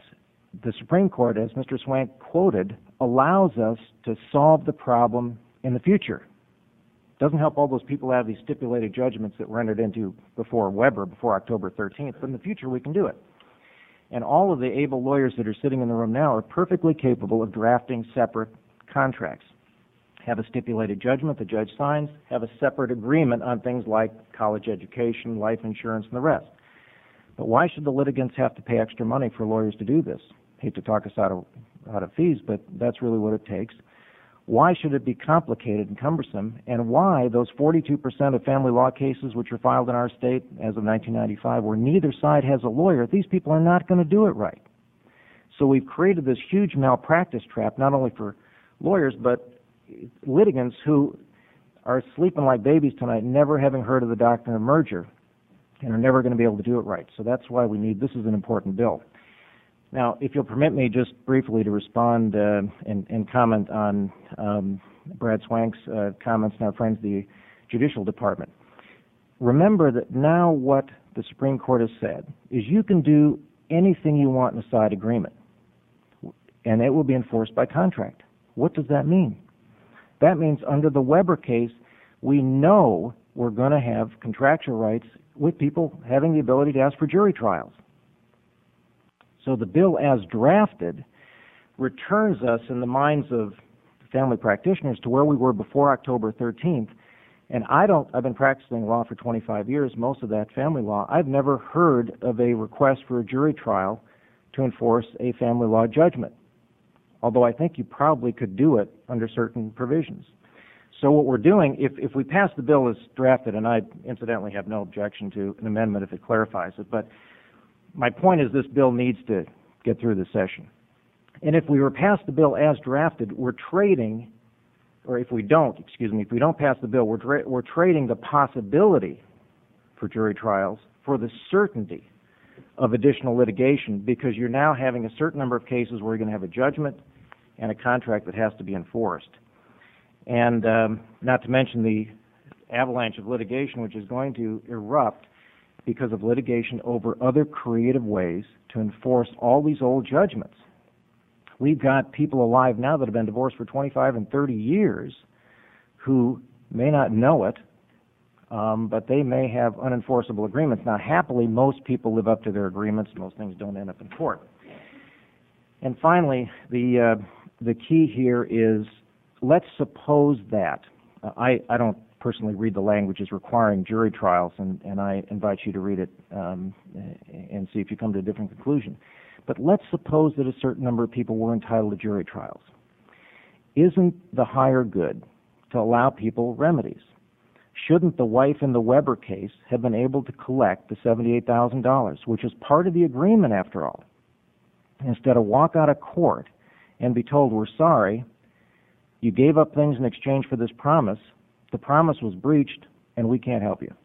the Supreme Court, as Mr. Swank quoted, allows us to solve the problem in the future. Doesn't help all those people have these stipulated judgments that were entered into before Weber, before October 13th, but in the future we can do it. And all of the able lawyers that are sitting in the room now are perfectly capable of drafting separate contracts. Have a stipulated judgment the judge signs, have a separate agreement on things like college education, life insurance, and the rest. But why should the litigants have to pay extra money for lawyers to do this? Hate to talk us out of fees, but that's really what it takes. Why should it be complicated and cumbersome? And why those 42% of family law cases which are filed in our state as of 1995, where neither side has a lawyer, these people are not going to do it right. So we've created this huge malpractice trap, not only for lawyers, but litigants who are sleeping like babies tonight, never having heard of the doctrine of merger, and are never going to be able to do it right. So that's why this is an important bill. Now, if you'll permit me just briefly to respond and comment on Brad Swank's comments and our friends, the Judicial Department. Remember that now what the Supreme Court has said is you can do anything you want in a side agreement, and it will be enforced by contract. What does that mean? That means under the Weber case, we know we're going to have contractual rights with people having the ability to ask for jury trials. So the bill as drafted returns us in the minds of family practitioners to where we were before October 13th. And I've been practicing law for 25 years, most of that family law. I've never heard of a request for a jury trial to enforce a family law judgment, although I think you probably could do it under certain provisions. So what we're doing, if we pass the bill as drafted, and I incidentally have no objection to an amendment if it clarifies it, but my point is this bill needs to get through the session. And if we were passed the bill as drafted, we're trading, or if we don't pass the bill, we're trading the possibility for jury trials for the certainty of additional litigation, because you're now having a certain number of cases where you're going to have a judgment and a contract that has to be enforced. And not to mention the avalanche of litigation which is going to erupt because of litigation over other creative ways to enforce all these old judgments. We've got people alive now that have been divorced for 25 and 30 years who may not know it, but they may have unenforceable agreements. Now, happily, most people live up to their agreements. Most things don't end up in court. And finally, the key here is, let's suppose that, I don't personally read the language as requiring jury trials, and I invite you to read it and see if you come to a different conclusion. But let's suppose that a certain number of people were entitled to jury trials. Isn't the higher good to allow people remedies? Shouldn't the wife in the Weber case have been able to collect the $78,000, which is part of the agreement after all, instead of walk out of court and be told, we're sorry, you gave up things in exchange for this promise, the promise was breached, and we can't help you?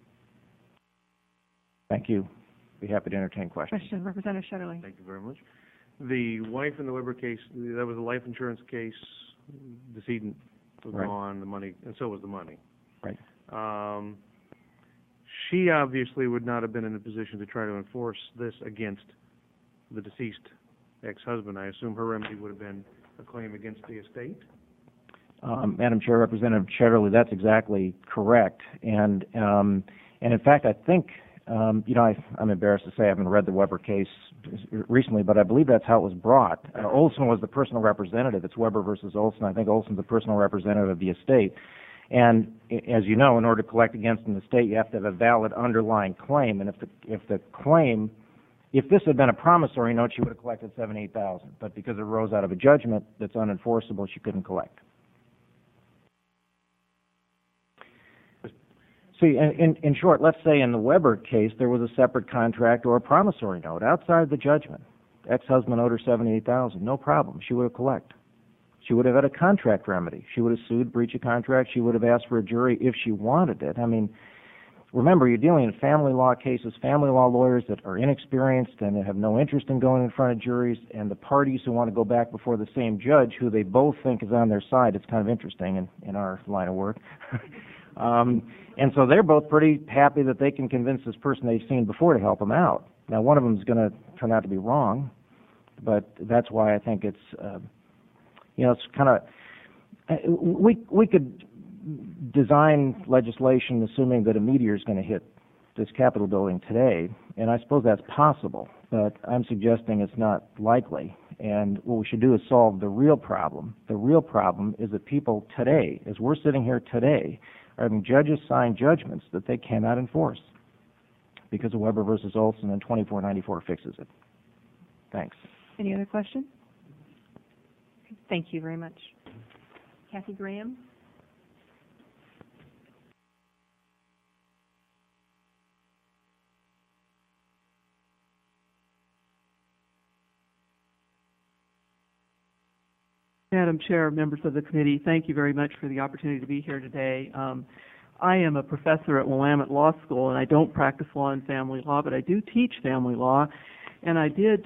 Thank you. Be happy to entertain questions. Question, Representative Shetterly. Thank you very much. The wife in the Weber case, that was a life insurance case. Decedent was gone, the money, and so was the money. Right. She obviously would not have been in a position to try to enforce this against the deceased ex-husband. I assume her remedy would have been a claim against the estate? Madam Chair, Representative Shetterly, that's exactly correct. And in fact, I think, I'm embarrassed to say I haven't read the Weber case recently, but I believe that's how it was brought. Olson was the personal representative. It's Weber versus Olson. I think Olson's the personal representative of the estate. And as you know, in order to collect against an estate, you have to have a valid underlying claim. And if this had been a promissory note, she would have collected $78,000. But because it arose out of a judgment that's unenforceable, she couldn't collect. See, in short, let's say in the Weber case there was a separate contract or a promissory note outside the judgment. Ex-husband owed her $78,000. No problem. She would have collected. She would have had a contract remedy. She would have sued, breach of contract. She would have asked for a jury if she wanted it. I mean, remember, you're dealing in family law cases, family law lawyers that are inexperienced and that have no interest in going in front of juries, and the parties who want to go back before the same judge who they both think is on their side. It's kind of interesting in our line of work. And so they're both pretty happy that they can convince this person they've seen before to help them out. Now, one of them is going to turn out to be wrong, but that's why I think it's, it's kind of, we could design legislation assuming that a meteor is going to hit this Capitol building today, and I suppose that's possible, but I'm suggesting it's not likely. And what we should do is solve the real problem. The real problem is that people today, as we're sitting here today, are having judges sign judgments that they cannot enforce because of Weber versus Olson, and 2494 fixes it. Thanks. Any other questions? Thank you very much. Kathy Graham? Madam Chair, members of the committee, thank you very much for the opportunity to be here today. I am a professor at Willamette Law School, and I don't practice law and family law, but I do teach family law. And I did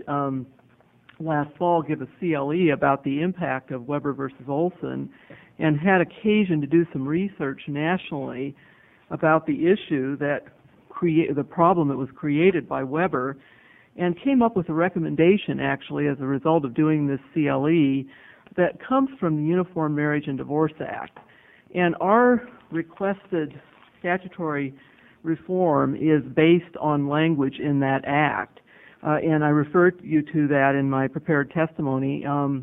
last fall give a CLE about the impact of Weber versus Olson, and had occasion to do some research nationally about the issue that the problem that was created by Weber, and came up with a recommendation actually as a result of doing this CLE that comes from the Uniform Marriage and Divorce Act. And our requested statutory reform is based on language in that act. And I referred you to that in my prepared testimony. And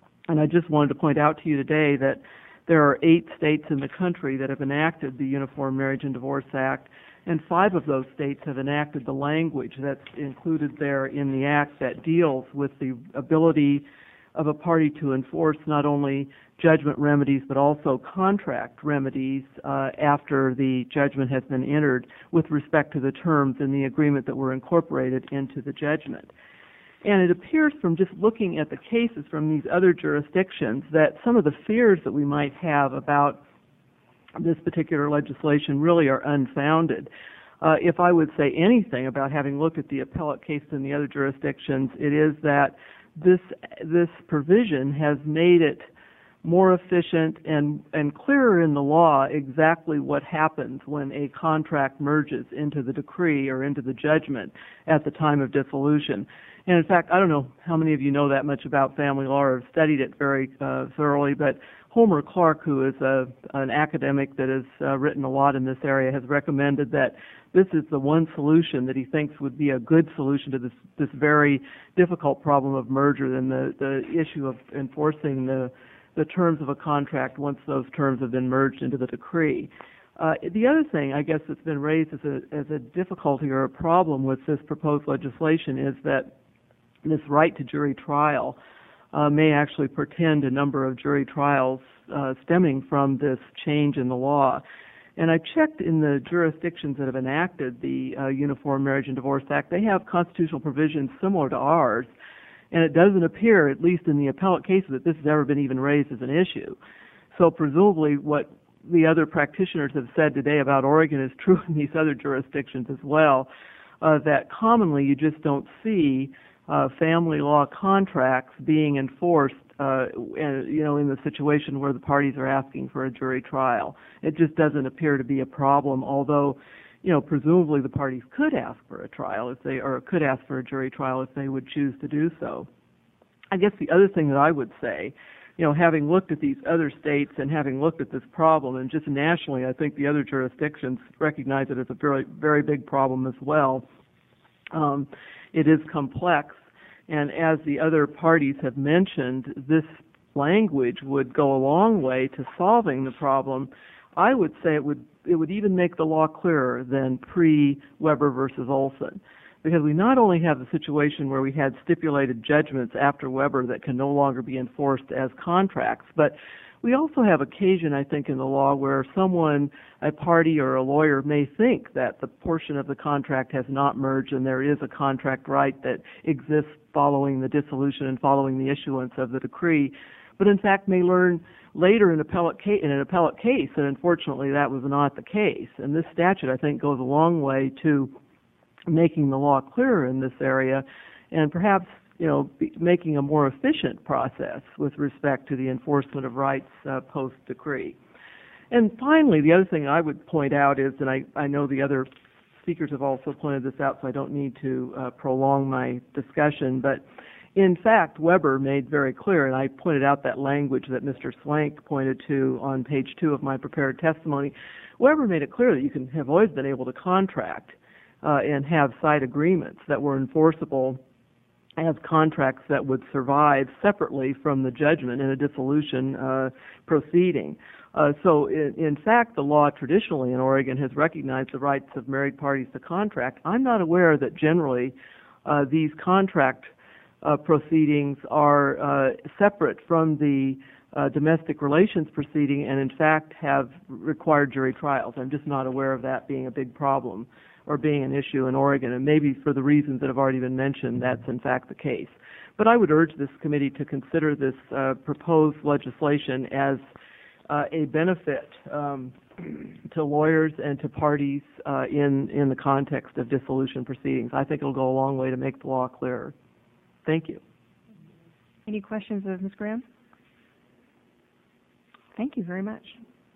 I just wanted to point out to you today that there are 8 states in the country that have enacted the Uniform Marriage and Divorce Act, and 5 of those states have enacted the language that's included there in the act that deals with the ability of a party to enforce not only judgment remedies but also contract remedies after the judgment has been entered with respect to the terms in the agreement that were incorporated into the judgment. And it appears from just looking at the cases from these other jurisdictions that some of the fears that we might have about this particular legislation really are unfounded. If I would say anything about having looked at the appellate cases in the other jurisdictions, it is that this provision has made it more efficient and clearer in the law exactly what happens when a contract merges into the decree or into the judgment at the time of dissolution. And in fact, I don't know how many of you know that much about family law or have studied it very thoroughly, but Homer Clark, who is an academic that has written a lot in this area, has recommended that this is the one solution that he thinks would be a good solution to this very difficult problem of merger and the issue of enforcing the terms of a contract once those terms have been merged into the decree. The other thing, I guess, that's been raised as a difficulty or a problem with this proposed legislation is that this right to jury trial may actually portend a number of jury trials stemming from this change in the law. And I checked in the jurisdictions that have enacted the Uniform Marriage and Divorce Act. They have constitutional provisions similar to ours, and it doesn't appear, at least in the appellate cases, that this has ever been even raised as an issue. So presumably what the other practitioners have said today about Oregon is true in these other jurisdictions as well, that commonly you just don't see family law contracts being enforced in the situation where the parties are asking for a jury trial. It just doesn't appear to be a problem, although presumably the parties could ask for a trial could ask for a jury trial if they would choose to do so. I guess the other thing that I would say, having looked at these other states and having looked at this problem, and just nationally, I think the other jurisdictions recognize it as a very, very big problem as well. It is complex, and as the other parties have mentioned, this language would go a long way to solving the problem. I would say it would even make the law clearer than pre-Weber versus Olson, because we not only have the situation where we had stipulated judgments after Weber that can no longer be enforced as contracts, but we also have occasion, I think, in the law where someone, a party or a lawyer, may think that the portion of the contract has not merged and there is a contract right that exists following the dissolution and following the issuance of the decree, but in fact may learn later in an appellate case that unfortunately that was not the case. And this statute, I think, goes a long way to making the law clearer in this area and perhaps making a more efficient process with respect to the enforcement of rights post-decree. And finally, the other thing I would point out is, and I know the other speakers have also pointed this out, so I don't need to prolong my discussion, but In fact, Weber made very clear, and I pointed out that language that Mr. Swank pointed to on page 2 of my prepared testimony. Weber made it clear that you have always been able to contract and have side agreements that were enforceable as contracts that would survive separately from the judgment in a dissolution proceeding. So, in fact, the law traditionally in Oregon has recognized the rights of married parties to contract. I'm not aware that generally these contract proceedings are separate from the domestic relations proceeding and, in fact, have required jury trials. I'm just not aware of that being a big problem or being an issue in Oregon, and maybe for the reasons that have already been mentioned, that's in fact the case. But I would urge this committee to consider this proposed legislation as a benefit to lawyers and to parties in the context of dissolution proceedings. I think it'll go a long way to make the law clearer. Thank you. Any questions of Ms. Graham? Thank you very much.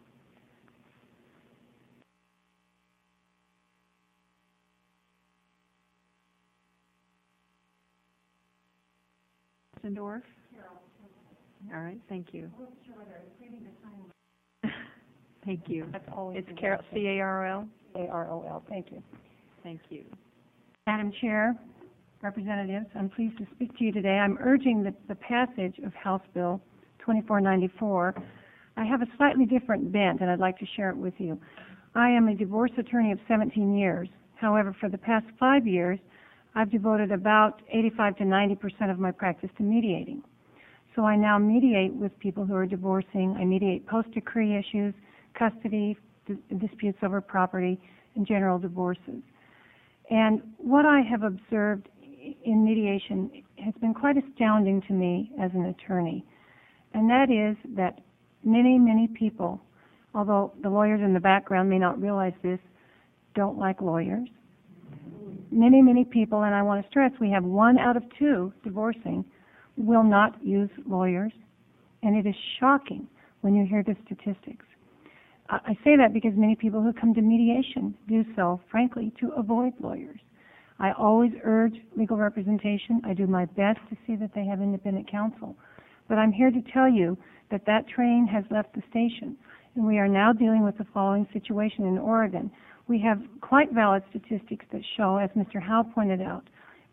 Dorf? All right, thank you. Thank you. It's Carol, C-A-R-O-L? A-R-O-L, thank you. Thank you. Madam Chair, Representatives, I'm pleased to speak to you today. I'm urging the passage of House Bill 2494. I have a slightly different bent, and I'd like to share it with you. I am a divorce attorney of 17 years. However, for the past 5 years, I've devoted about 85 to 90% of my practice to mediating. So I now mediate with people who are divorcing. I mediate post-decree issues, custody, disputes over property, and general divorces. And what I have observed in mediation has been quite astounding to me as an attorney. And that is that many, many people, although the lawyers in the background may not realize this, don't like lawyers. Many, many people, and I want to stress, we have 1 out of 2 divorcing, will not use lawyers. And it is shocking when you hear the statistics. I say that because many people who come to mediation do so, frankly, to avoid lawyers. I always urge legal representation. I do my best to see that they have independent counsel. But I'm here to tell you that that train has left the station, and we are now dealing with the following situation in Oregon. We have quite valid statistics that show, as Mr. Howe pointed out,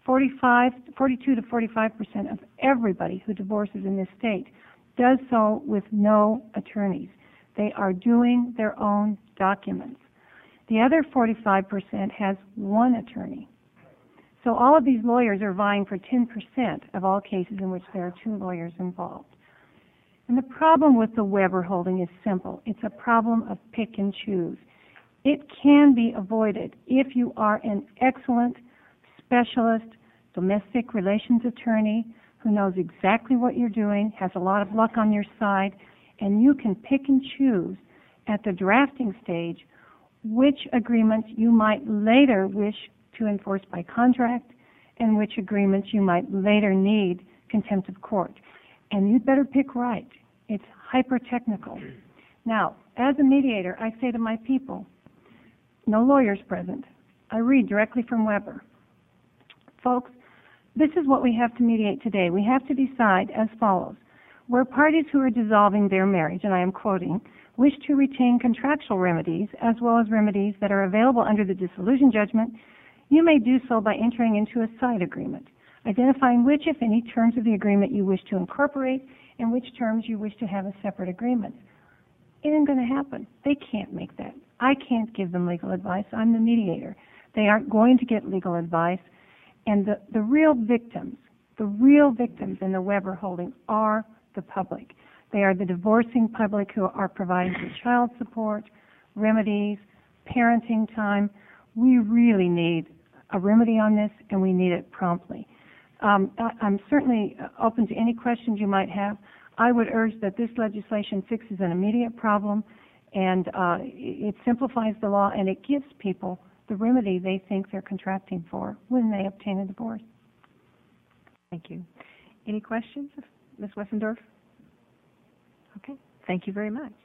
42 to 45% of everybody who divorces in this state does so with no attorneys. They are doing their own documents. The other 45% has 1 attorney. So all of these lawyers are vying for 10% of all cases in which there are 2 lawyers involved. And the problem with the Weber holding is simple. It's a problem of pick and choose. It can be avoided if you are an excellent specialist domestic relations attorney who knows exactly what you're doing, has a lot of luck on your side, and you can pick and choose at the drafting stage which agreements you might later wish to enforce by contract and which agreements you might later need contempt of court. And you'd better pick right. It's hyper-technical. Now, as a mediator, I say to my people, no lawyers present. I read directly from Weber. Folks, this is what we have to mediate today. We have to decide as follows. Where parties who are dissolving their marriage, and I am quoting, wish to retain contractual remedies as well as remedies that are available under the dissolution judgment, you may do so by entering into a side agreement, identifying which, if any, terms of the agreement you wish to incorporate and which terms you wish to have as separate agreements. It isn't going to happen. They can't make that. I can't give them legal advice. I'm the mediator. They aren't going to get legal advice. And the real victims in the Weber holding are the public. They are the divorcing public who are providing for child support, remedies, parenting time. We really need a remedy on this, and we need it promptly. I'm certainly open to any questions you might have. I would urge that this legislation fixes an immediate problem, and it simplifies the law, and it gives people the remedy they think they're contracting for when they obtain a divorce. Thank you. Any questions, Ms. Wessendorf? Okay, thank you very much.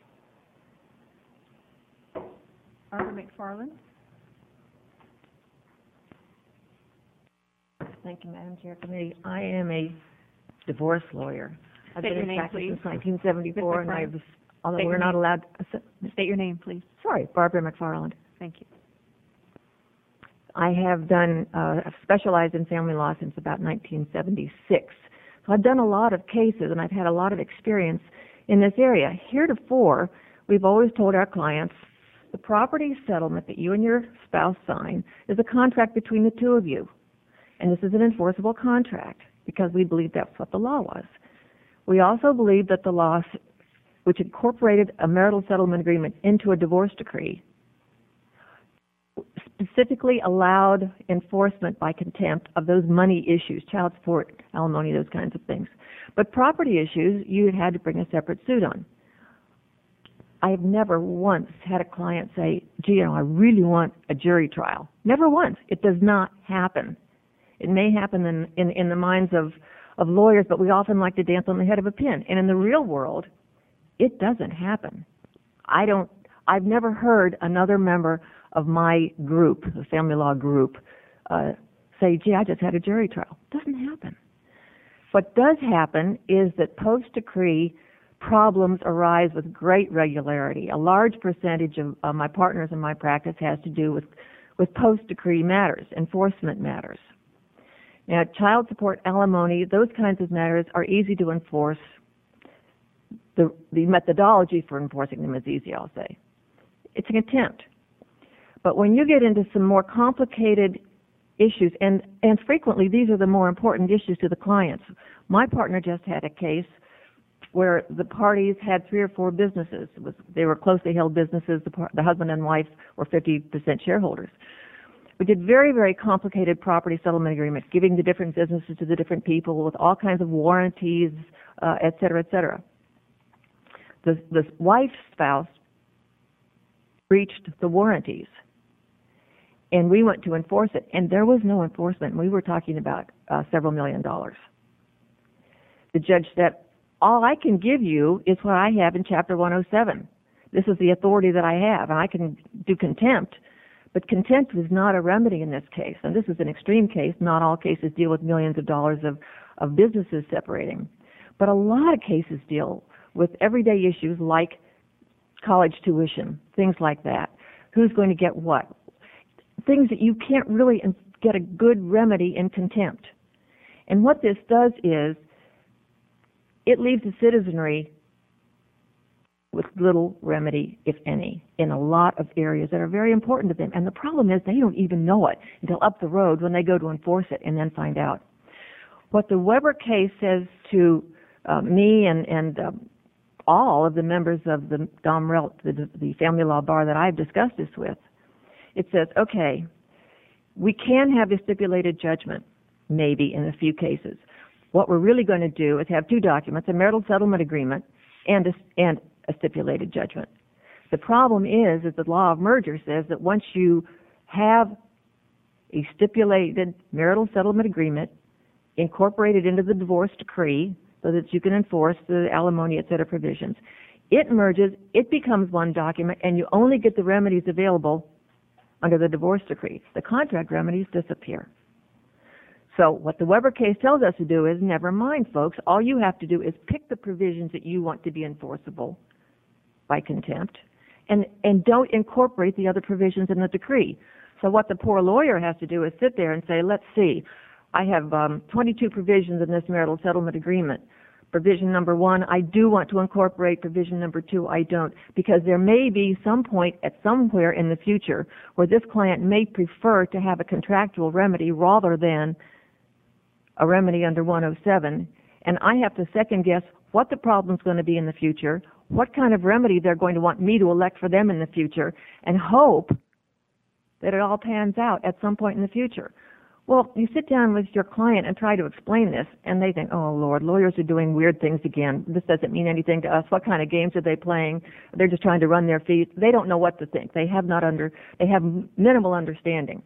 Barbara McFarland. Thank you, Madam Chair Committee. I am a divorce lawyer. I've State been your in name, practice please. since 1974, and McFarland. although State we're your not name. allowed, State your name, please. sorry, Barbara McFarland. Thank you. I have I've specialized in family law since about 1976. So I've done a lot of cases, and I've had a lot of experience in this area. Heretofore, we've always told our clients, the property settlement that you and your spouse sign is a contract between the two of you. And this is an enforceable contract because we believe that's what the law was. We also believe that the law, which incorporated a marital settlement agreement into a divorce decree, specifically allowed enforcement by contempt of those money issues, child support, alimony, those kinds of things. But property issues, you had to bring a separate suit on. I have never once had a client say, gee, I really want a jury trial. Never once. It does not happen. It may happen in the minds of lawyers, but we often like to dance on the head of a pin. And in the real world, it doesn't happen. I've never heard another member of my group, the family law group, say, gee, I just had a jury trial. It doesn't happen. What does happen is that post-decree problems arise with great regularity. A large percentage of my partners in my practice has to do with post-decree matters, enforcement matters. Now, child support, alimony, those kinds of matters are easy to enforce. The methodology for enforcing them is easy, I'll say. It's an attempt. But when you get into some more complicated issues, and frequently these are the more important issues to the clients. My partner just had a case where the parties had 3 or 4 businesses. They were closely held businesses. The husband and wife were 50% shareholders. We did very, very complicated property settlement agreement, giving the different businesses to the different people with all kinds of warranties, et cetera, et cetera. The wife's spouse breached the warranties, and we went to enforce it, and there was no enforcement. We were talking about several $1 million. The judge said, all I can give you is what I have in Chapter 107. This is the authority that I have, and I can do contempt, but contempt is not a remedy in this case, and this is an extreme case. Not all cases deal with millions of dollars of businesses separating, but a lot of cases deal with everyday issues like college tuition, things like that. Who's going to get what? Things that you can't really get a good remedy in contempt. And what this does is it leaves the citizenry with little remedy, if any, in a lot of areas that are very important to them. And the problem is they don't even know it until up the road when they go to enforce it and then find out. What the Weber case says to me and all of the members of the the family law bar that I've discussed this with, it says, okay, we can have a stipulated judgment, maybe in a few cases. What we're really going to do is have 2 documents, a marital settlement agreement and a stipulated judgment. The problem is that the law of merger says that once you have a stipulated marital settlement agreement incorporated into the divorce decree so that you can enforce the alimony, et cetera, provisions, it merges, it becomes one document, and you only get the remedies available under the divorce decree. The contract remedies disappear. So what the Weber case tells us to do is, never mind, folks, all you have to do is pick the provisions that you want to be enforceable by contempt and don't incorporate the other provisions in the decree. So what the poor lawyer has to do is sit there and say, let's see, I have 22 provisions in this marital settlement agreement. Provision number 1, I do want to incorporate. Provision number 2, I don't, because there may be some point at somewhere in the future where this client may prefer to have a contractual remedy rather than a remedy under 107, and I have to second guess what the problem's going to be in the future, what kind of remedy they're going to want me to elect for them in the future, and hope that it all pans out at some point in the future. Well, you sit down with your client and try to explain this, and they think, oh, Lord, lawyers are doing weird things again. This doesn't mean anything to us. What kind of games are they playing? They're just trying to run their feet. They don't know what to think. They have minimal understanding.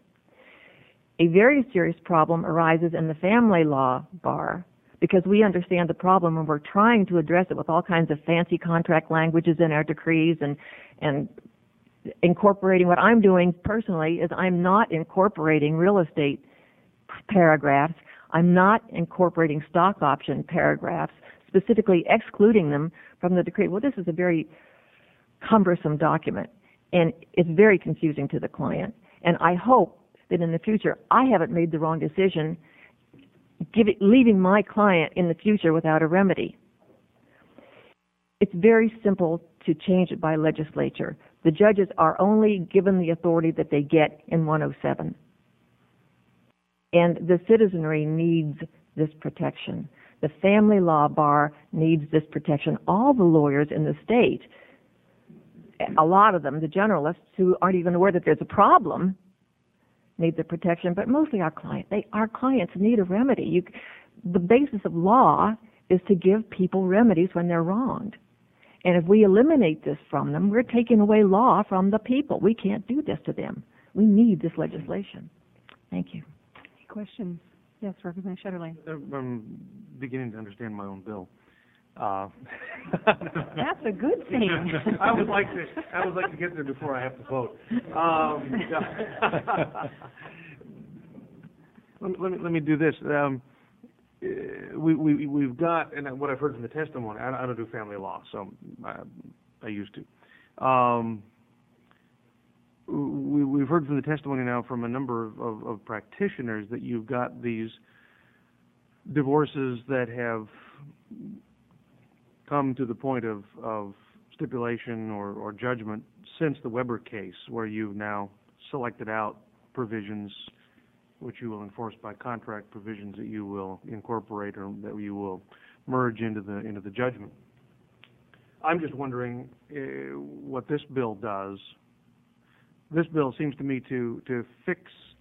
A very serious problem arises in the family law bar because we understand the problem and we're trying to address it with all kinds of fancy contract languages in our decrees and incorporating. What I'm doing personally is I'm not incorporating real estate paragraphs. I'm not incorporating stock option paragraphs, specifically excluding them from the decree. Well, this is a very cumbersome document, and it's very confusing to the client. And I hope that in the future I haven't made the wrong decision, leaving my client in the future without a remedy. It's very simple to change it by legislature. The judges are only given the authority that they get in 107. And the citizenry needs this protection. The family law bar needs this protection. All the lawyers in the state, a lot of them, the generalists who aren't even aware that there's a problem, need the protection, but mostly our clients need a remedy. The basis of law is to give people remedies when they're wronged. And if we eliminate this from them, we're taking away law from the people. We can't do this to them. We need this legislation. Thank you. Any questions? Yes, Representative Shetterly. I'm beginning to understand my own bill. That's a good thing. I would like to get there before I have to vote. Let me do this. We've got, and what I've heard from the testimony, I don't do family law, so I used to. We've heard from the testimony now from a number of practitioners that you've got these divorces that have come to the point of stipulation or judgment since the Weber case, where you've now selected out provisions which you will enforce by contract, provisions that you will incorporate or that you will merge into the judgment. I'm just wondering what this bill does. This bill seems to me to fix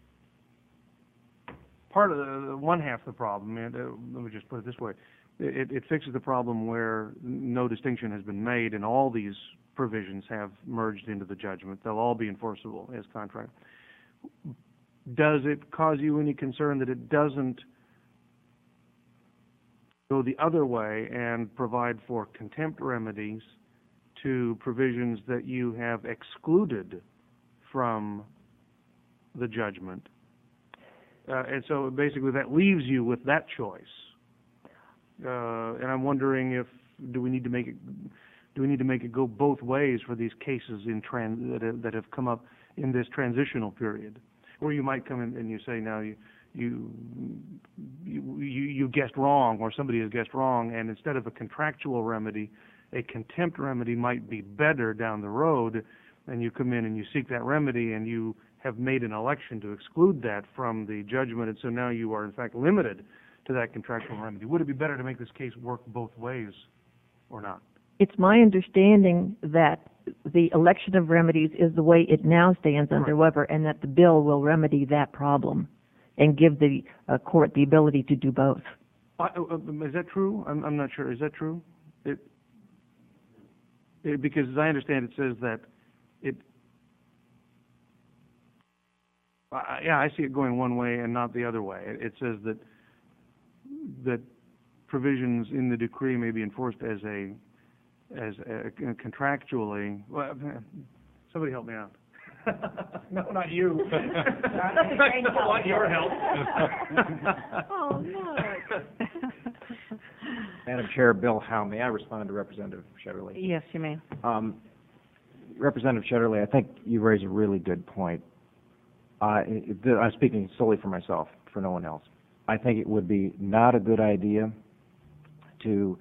part of the one half of the problem. And let me just put it this way: it fixes the problem where no distinction has been made, and all these provisions have merged into the judgment. They'll all be enforceable as contract. Does it cause you any concern that it doesn't go the other way and provide for contempt remedies to provisions that you have excluded from the judgment? And so basically that leaves you with that choice. And I'm wondering do we need to make it go both ways for these cases that have come up in this transitional period? Or you might come in and you say, now you guessed wrong, or somebody has guessed wrong, and instead of a contractual remedy, a contempt remedy might be better down the road, and you come in and you seek that remedy, and you have made an election to exclude that from the judgment, and so now you are in fact limited to that contractual remedy. Would it be better to make this case work both ways or not? It's my understanding that the election of remedies is the way it now stands under Weber, and that the bill will remedy that problem and give the court the ability to do both. Is that true? I'm not sure. Is that true? Because as I understand it says that I see it going one way and not the other way. It says that provisions in the decree may be enforced as contractually. Well, somebody help me out. No, not you. I don't want your help. Oh, no. Madam Chair, Bill Howe, may I respond to Representative Shetterly? Yes, you may. Representative Shetterly, I think you raise a really good point. I'm speaking solely for myself, for no one else. I think it would be not a good idea to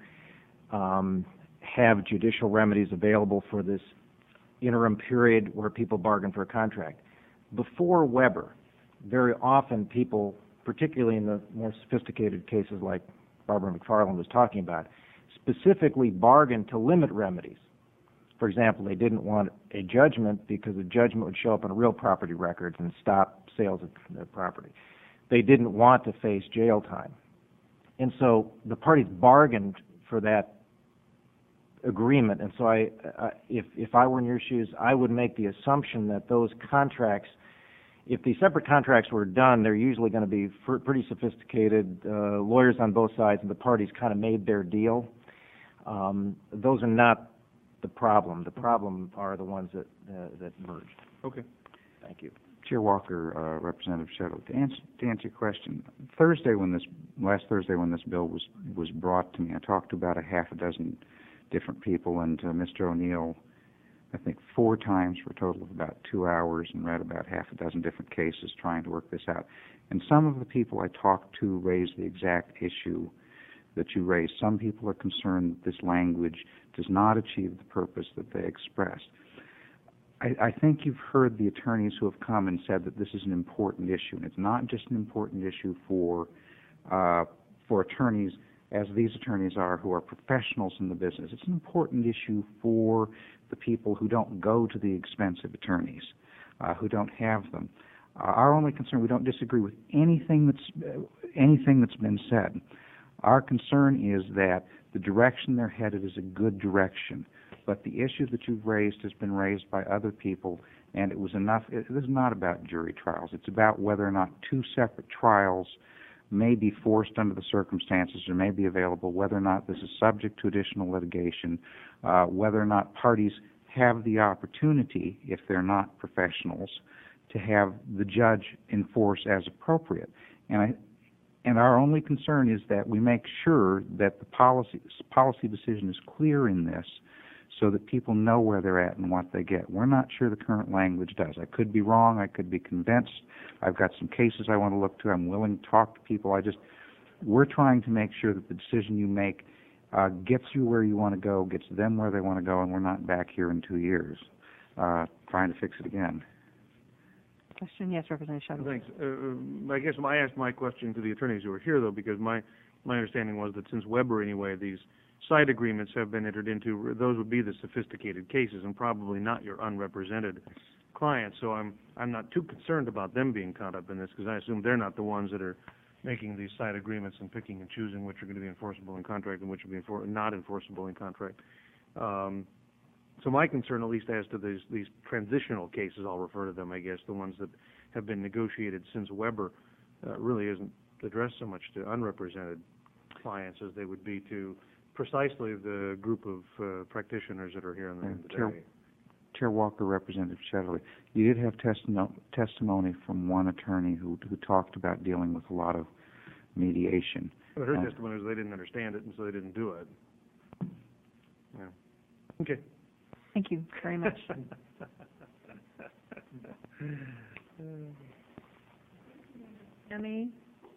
have judicial remedies available for this interim period where people bargain for a contract. Before Weber, very often people, particularly in the more sophisticated cases like Barbara McFarland was talking about, specifically bargained to limit remedies. For example, they didn't want a judgment because a judgment would show up in real property records and stop sales of the property. They didn't want to face jail time. And so the parties bargained for that agreement. And so if I were in your shoes, I would make the assumption that those contracts, if the separate contracts were done, they're usually going to be pretty sophisticated, lawyers on both sides, and the parties kind of made their deal. Those are not the problem. The problem are the ones that merged. Okay. Thank you. Chair Walker, Representative Shuttle, to answer your question, last Thursday when this bill was brought to me, I talked to about a half a dozen different people, and to Mr. O'Neill, I think 4 times for a total of about 2 hours, and read about half a dozen different cases trying to work this out. And some of the people I talked to raised the exact issue that you raised. Some people are concerned that this language does not achieve the purpose that they expressed. I think you've heard the attorneys who have come and said that this is an important issue, and it's not just an important issue for attorneys, as these attorneys are, who are professionals in the business. It's an important issue for the people who don't go to the expensive attorneys, who don't have them. Our only concern, we don't disagree with anything that's been said. Our concern is that the direction they're headed is a good direction, but the issue that you've raised has been raised by other people, and it was enough. It is not about jury trials. It's about whether or not 2 separate trials may be forced under the circumstances or may be available, whether or not this is subject to additional litigation, whether or not parties have the opportunity, if they're not professionals, to have the judge enforce as appropriate. And our only concern is that we make sure that the policy decision is clear in this, so that people know where they're at and what they get. We're not sure the current language does. I could be wrong. I could be convinced. I've got some cases I want to look to. I'm willing to talk to people. We're trying to make sure that the decision you make gets you where you want to go, gets them where they want to go, and we're not back here in 2 years trying to fix it again. Question? Yes, Representative Shuttle. Thanks. I guess I asked my question to the attorneys who are here, though, because my understanding was that since Weber, anyway, these side agreements have been entered into, those would be the sophisticated cases and probably not your unrepresented clients. So I'm not too concerned about them being caught up in this, because I assume they're not the ones that are making these side agreements and picking and choosing which are going to be enforceable in contract and which will be not enforceable in contract. So my concern, at least as to these transitional cases, I'll refer to them, I guess, the ones that have been negotiated since Weber, really isn't addressed so much to unrepresented clients as they would be to precisely the group of practitioners that are here in the room today. Chair Walker, Representative Shetterly, you did have testimony from one attorney who talked about dealing with a lot of mediation. But her testimony was they didn't understand it, and so they didn't do it. Yeah. Okay. Thank you very much. Danny?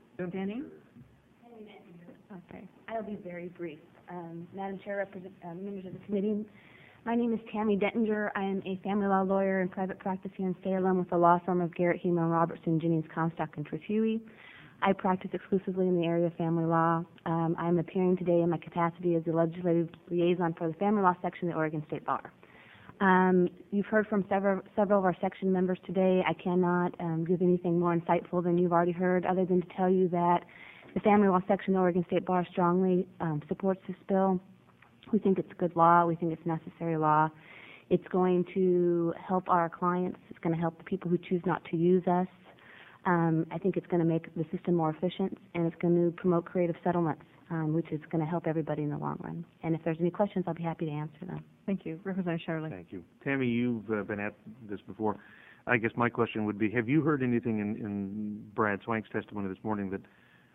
Okay. I'll be very brief. Madam Chair, members of the committee, my name is Tammy Dettinger. I am a family law lawyer in private practice here in Salem with the law firm of Garrett, Hemo, Robertson, Jennings, Comstock, and Trethewey. I practice exclusively in the area of family law. I am appearing today in my capacity as the legislative liaison for the family law section of the Oregon State Bar. You've heard from several of our section members today. I cannot give anything more insightful than you've already heard, other than to tell you that the family law section of the Oregon State Bar strongly supports this bill. We think it's good law. We think it's necessary law. It's going to help our clients. It's going to help the people who choose not to use us. I think it's going to make the system more efficient, and it's going to promote creative settlements, which is going to help everybody in the long run. And if there's any questions, I'll be happy to answer them. Thank you. Representative Sherley. Thank you. Tammy, you've been at this before. I guess my question would be, have you heard anything in Brad Swank's testimony this morning that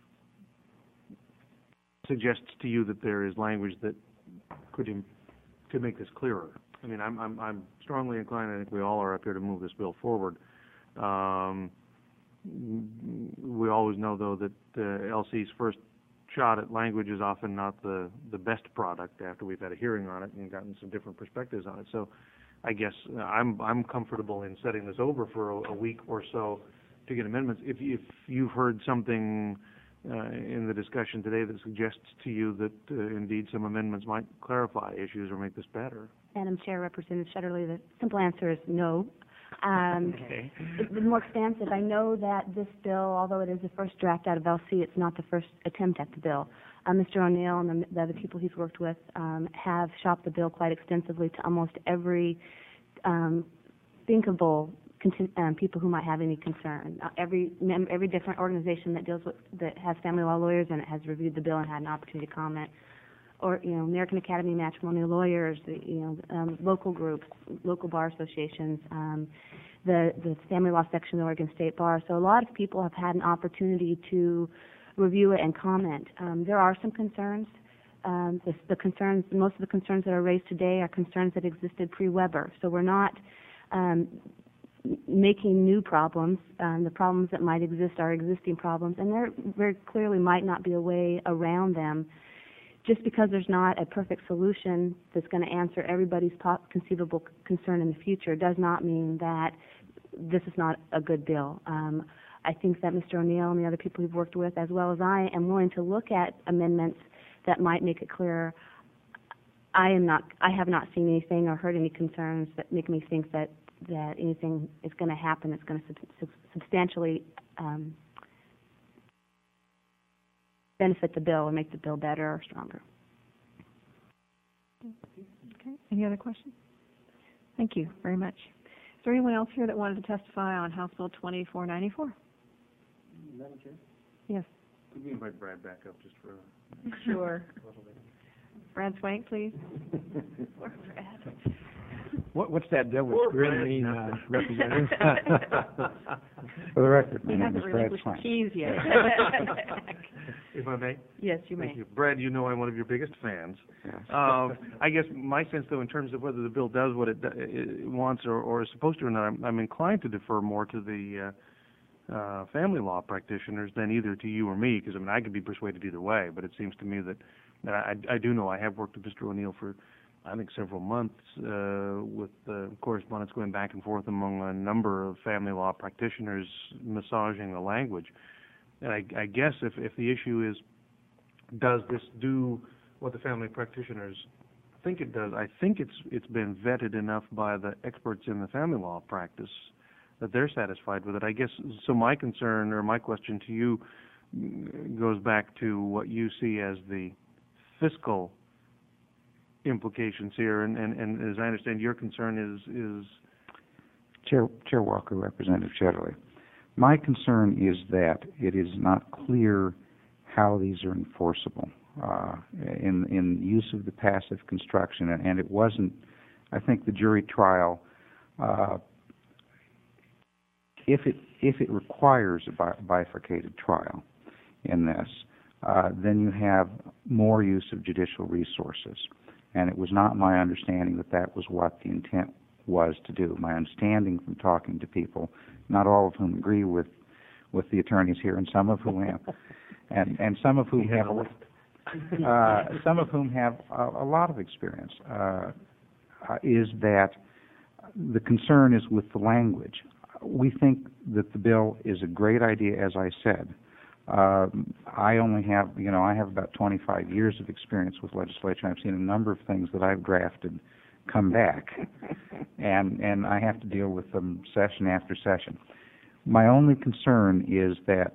suggests to you that there is language that could make this clearer? I mean, I'm strongly inclined, I think we all are up here, to move this bill forward. We always know, though, that LC's first shot at language is often not the best product after we've had a hearing on it and gotten some different perspectives on it. So I guess I'm comfortable in setting this over for a week or so to get amendments. If you've heard something in the discussion today that suggests to you that indeed some amendments might clarify issues or make this better. Madam Chair, Representative Shetterly, the simple answer is no. Okay. It's been more expansive. I know that this bill, although it is the first draft out of LC, it's not the first attempt at the bill. Mr. O'Neill and the other people he's worked with have shopped the bill quite extensively to almost every thinkable people who might have any concern. Every different organization that has family law lawyers and it has reviewed the bill and had an opportunity to comment. or, American Academy of Matrimonial Lawyers, local groups, local bar associations, the family law section of the Oregon State Bar. So a lot of people have had an opportunity to review it and comment. There are some concerns. Most of the concerns that are raised today are concerns that existed pre-Weber. So we're not making new problems. The problems that might exist are existing problems, and there very clearly might not be a way around them. Just because there's not a perfect solution that's going to answer everybody's conceivable concern in the future does not mean that this is not a good bill. I think that Mr. O'Neill and the other people we've worked with, as well as I, am willing to look at amendments that might make it clearer. I have not seen anything or heard any concerns that make me think that anything is going to happen that's going to substantially benefit the bill or make the bill better or stronger. Okay. Any other questions? Thank you very much. Is there anyone else here that wanted to testify on House Bill 2494? Madam Chair? Yes. Could we invite Brad back up just for Sure. Brad Swank, please. What's that bill with Green Representative? For the record, my He name hasn't is Brad relinquished Swank. keys yet. If I may? Yes, you may. Thank you. Brad, you know I'm one of your biggest fans. Yes. I guess my sense, though, in terms of whether the bill does what it wants or is supposed to or not, I'm inclined to defer more to the family law practitioners than either to you or me, because, I could be persuaded either way, but it seems to me that I do know I have worked with Mr. O'Neill for, I think, several months with correspondence going back and forth among a number of family law practitioners massaging the language. And I guess if the issue is, does this do what the family practitioners think it does, I think it's been vetted enough by the experts in the family law practice that they're satisfied with it. I guess, so my concern or my question to you goes back to what you see as the fiscal implications here, and as I understand, your concern is Chair Walker, Representative Shetterly. My concern is that it is not clear how these are enforceable in use of the passive construction, and it wasn't. I think the jury trial, if it requires a bifurcated trial in this, then you have more use of judicial resources. And it was not my understanding that was what the intent was to do. My understanding from talking to people, not all of whom agree with the attorneys here, and some of whom have, and some of whom have, some of whom have a lot of experience, is that the concern is with the language. We think that the bill is a great idea, as I said. I only have, I have about 25 years of experience with legislation. I've seen a number of things that I've drafted come back, and I have to deal with them session after session. My only concern is that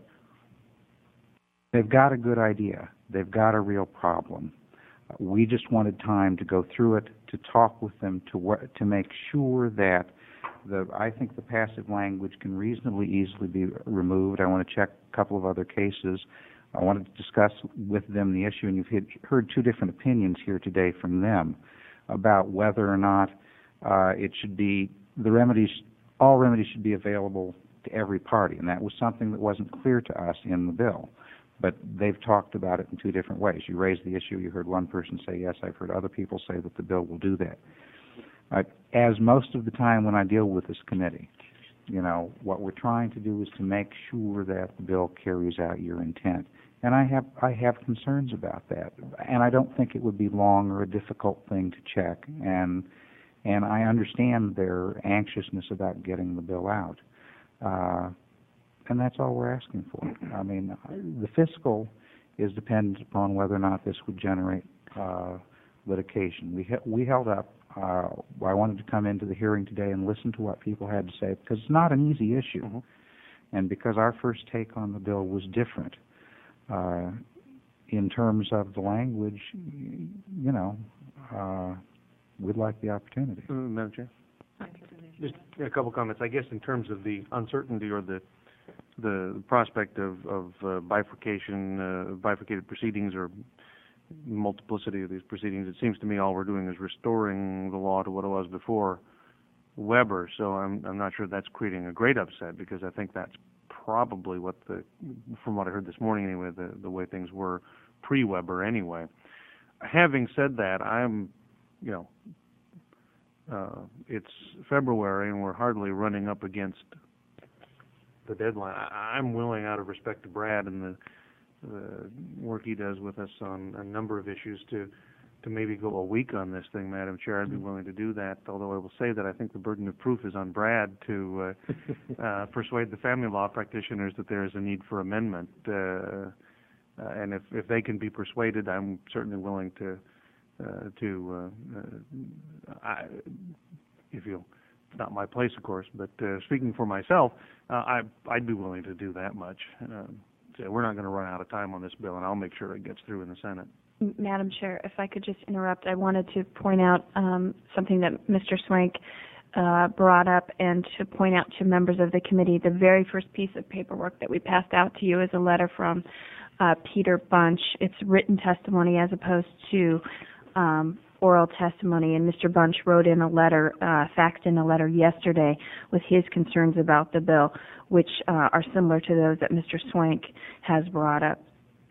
they've got a good idea. They've got a real problem. We just wanted time to go through it, to talk with them, to make sure that I think the passive language can reasonably easily be removed. I want to check a couple of other cases. I wanted to discuss with them the issue, and you've heard two different opinions here today from them about whether or not it should be all remedies should be available to every party, and that was something that wasn't clear to us in the bill. But they've talked about it in two different ways. You raised the issue. You heard one person say yes. I've heard other people say that the bill will do that. As most of the time when I deal with this committee, what we're trying to do is to make sure that the bill carries out your intent. And I have concerns about that. And I don't think it would be long or a difficult thing to check. And I understand their anxiousness about getting the bill out. And that's all we're asking for. I mean, the fiscal is dependent upon whether or not this would generate litigation. We held up. I wanted to come into the hearing today and listen to what people had to say, because it's not an easy issue. Mm-hmm. And because our first take on the bill was different in terms of the language, we'd like the opportunity. Madam Chair? Just a couple comments. I guess in terms of the uncertainty or the prospect of bifurcated proceedings or multiplicity of these proceedings. It seems to me all we're doing is restoring the law to what it was before Weber. So I'm not sure that's creating a great upset, because I think that's probably what from what I heard this morning anyway, the way things were pre-Weber anyway. Having said that, it's February and we're hardly running up against the deadline. I'm willing, out of respect to Brad and the work he does with us on a number of issues, to maybe go a week on this thing, Madam Chair. I'd be willing to do that, although I will say that I think the burden of proof is on Brad to persuade the family law practitioners that there is a need for amendment. And if they can be persuaded, I'm certainly willing to if you, it's not my place, of course, but speaking for myself, I'd be willing to do that much. So we're not going to run out of time on this bill, and I'll make sure it gets through in the Senate. Madam Chair, if I could just interrupt, I wanted to point out something that Mr. Swank brought up, and to point out to members of the committee, the very first piece of paperwork that we passed out to you is a letter from Peter Bunch. It's written testimony as opposed to oral testimony, and Mr. Bunch wrote in a letter, faxed in a letter yesterday with his concerns about the bill, which are similar to those that Mr. Swank has brought up.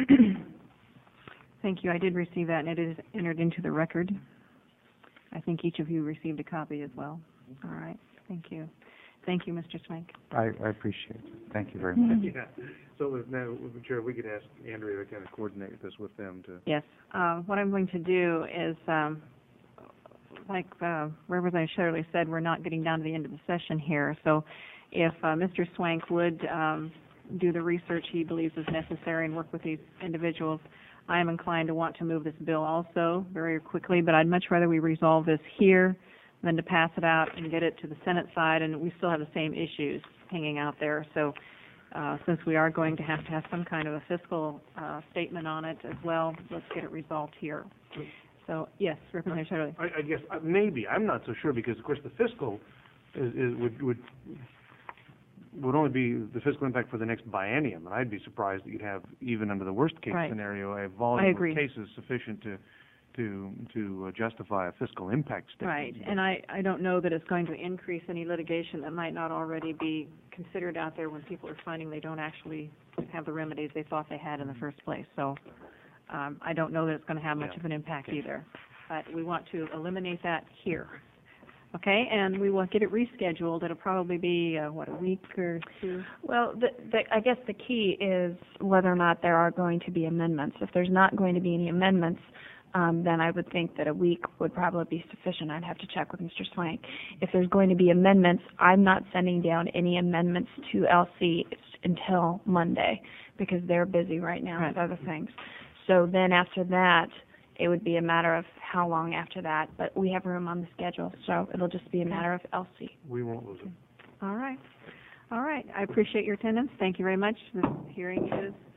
Thank you. I did receive that, and it is entered into the record. I think each of you received a copy as well. All right. Thank you. Thank you, Mr. Swank. I appreciate it. Thank you very much. Yeah. So now, Chair, we could ask Andrea to kind of coordinate this with them to. Yes. What I'm going to do is, like Representative Shetterly said, we're not getting down to the end of the session here. So if Mr. Swank would do the research he believes is necessary and work with these individuals, I am inclined to want to move this bill also very quickly, but I'd much rather we resolve this here than to pass it out and get it to the Senate side, and we still have the same issues hanging out there. So since we are going to have some kind of a fiscal statement on it as well, let's get it resolved here. So, yes, Representative Shetterly. I guess maybe. I'm not so sure, because, of course, the fiscal would only be the fiscal impact for the next biennium, and I'd be surprised that you'd have, even under the worst case scenario, a volume of cases sufficient to justify a fiscal impact statement. Right, and I don't know that it's going to increase any litigation that might not already be considered out there when people are finding they don't actually have the remedies they thought they had in the first place. So I don't know that it's going to have much of an impact either. But we want to eliminate that here. Okay, and we will get it rescheduled. It'll probably be, a week or two? Well, I guess the key is whether or not there are going to be amendments. If there's not going to be any amendments, then I would think that a week would probably be sufficient. I'd have to check with Mr. Swank. If there's going to be amendments, I'm not sending down any amendments to LC until Monday, because they're busy right now with other things. So then after that, it would be a matter of how long after that, but we have room on the schedule, so it'll just be a matter of LC. We won't lose it. All right. All right. I appreciate your attendance. Thank you very much. This hearing is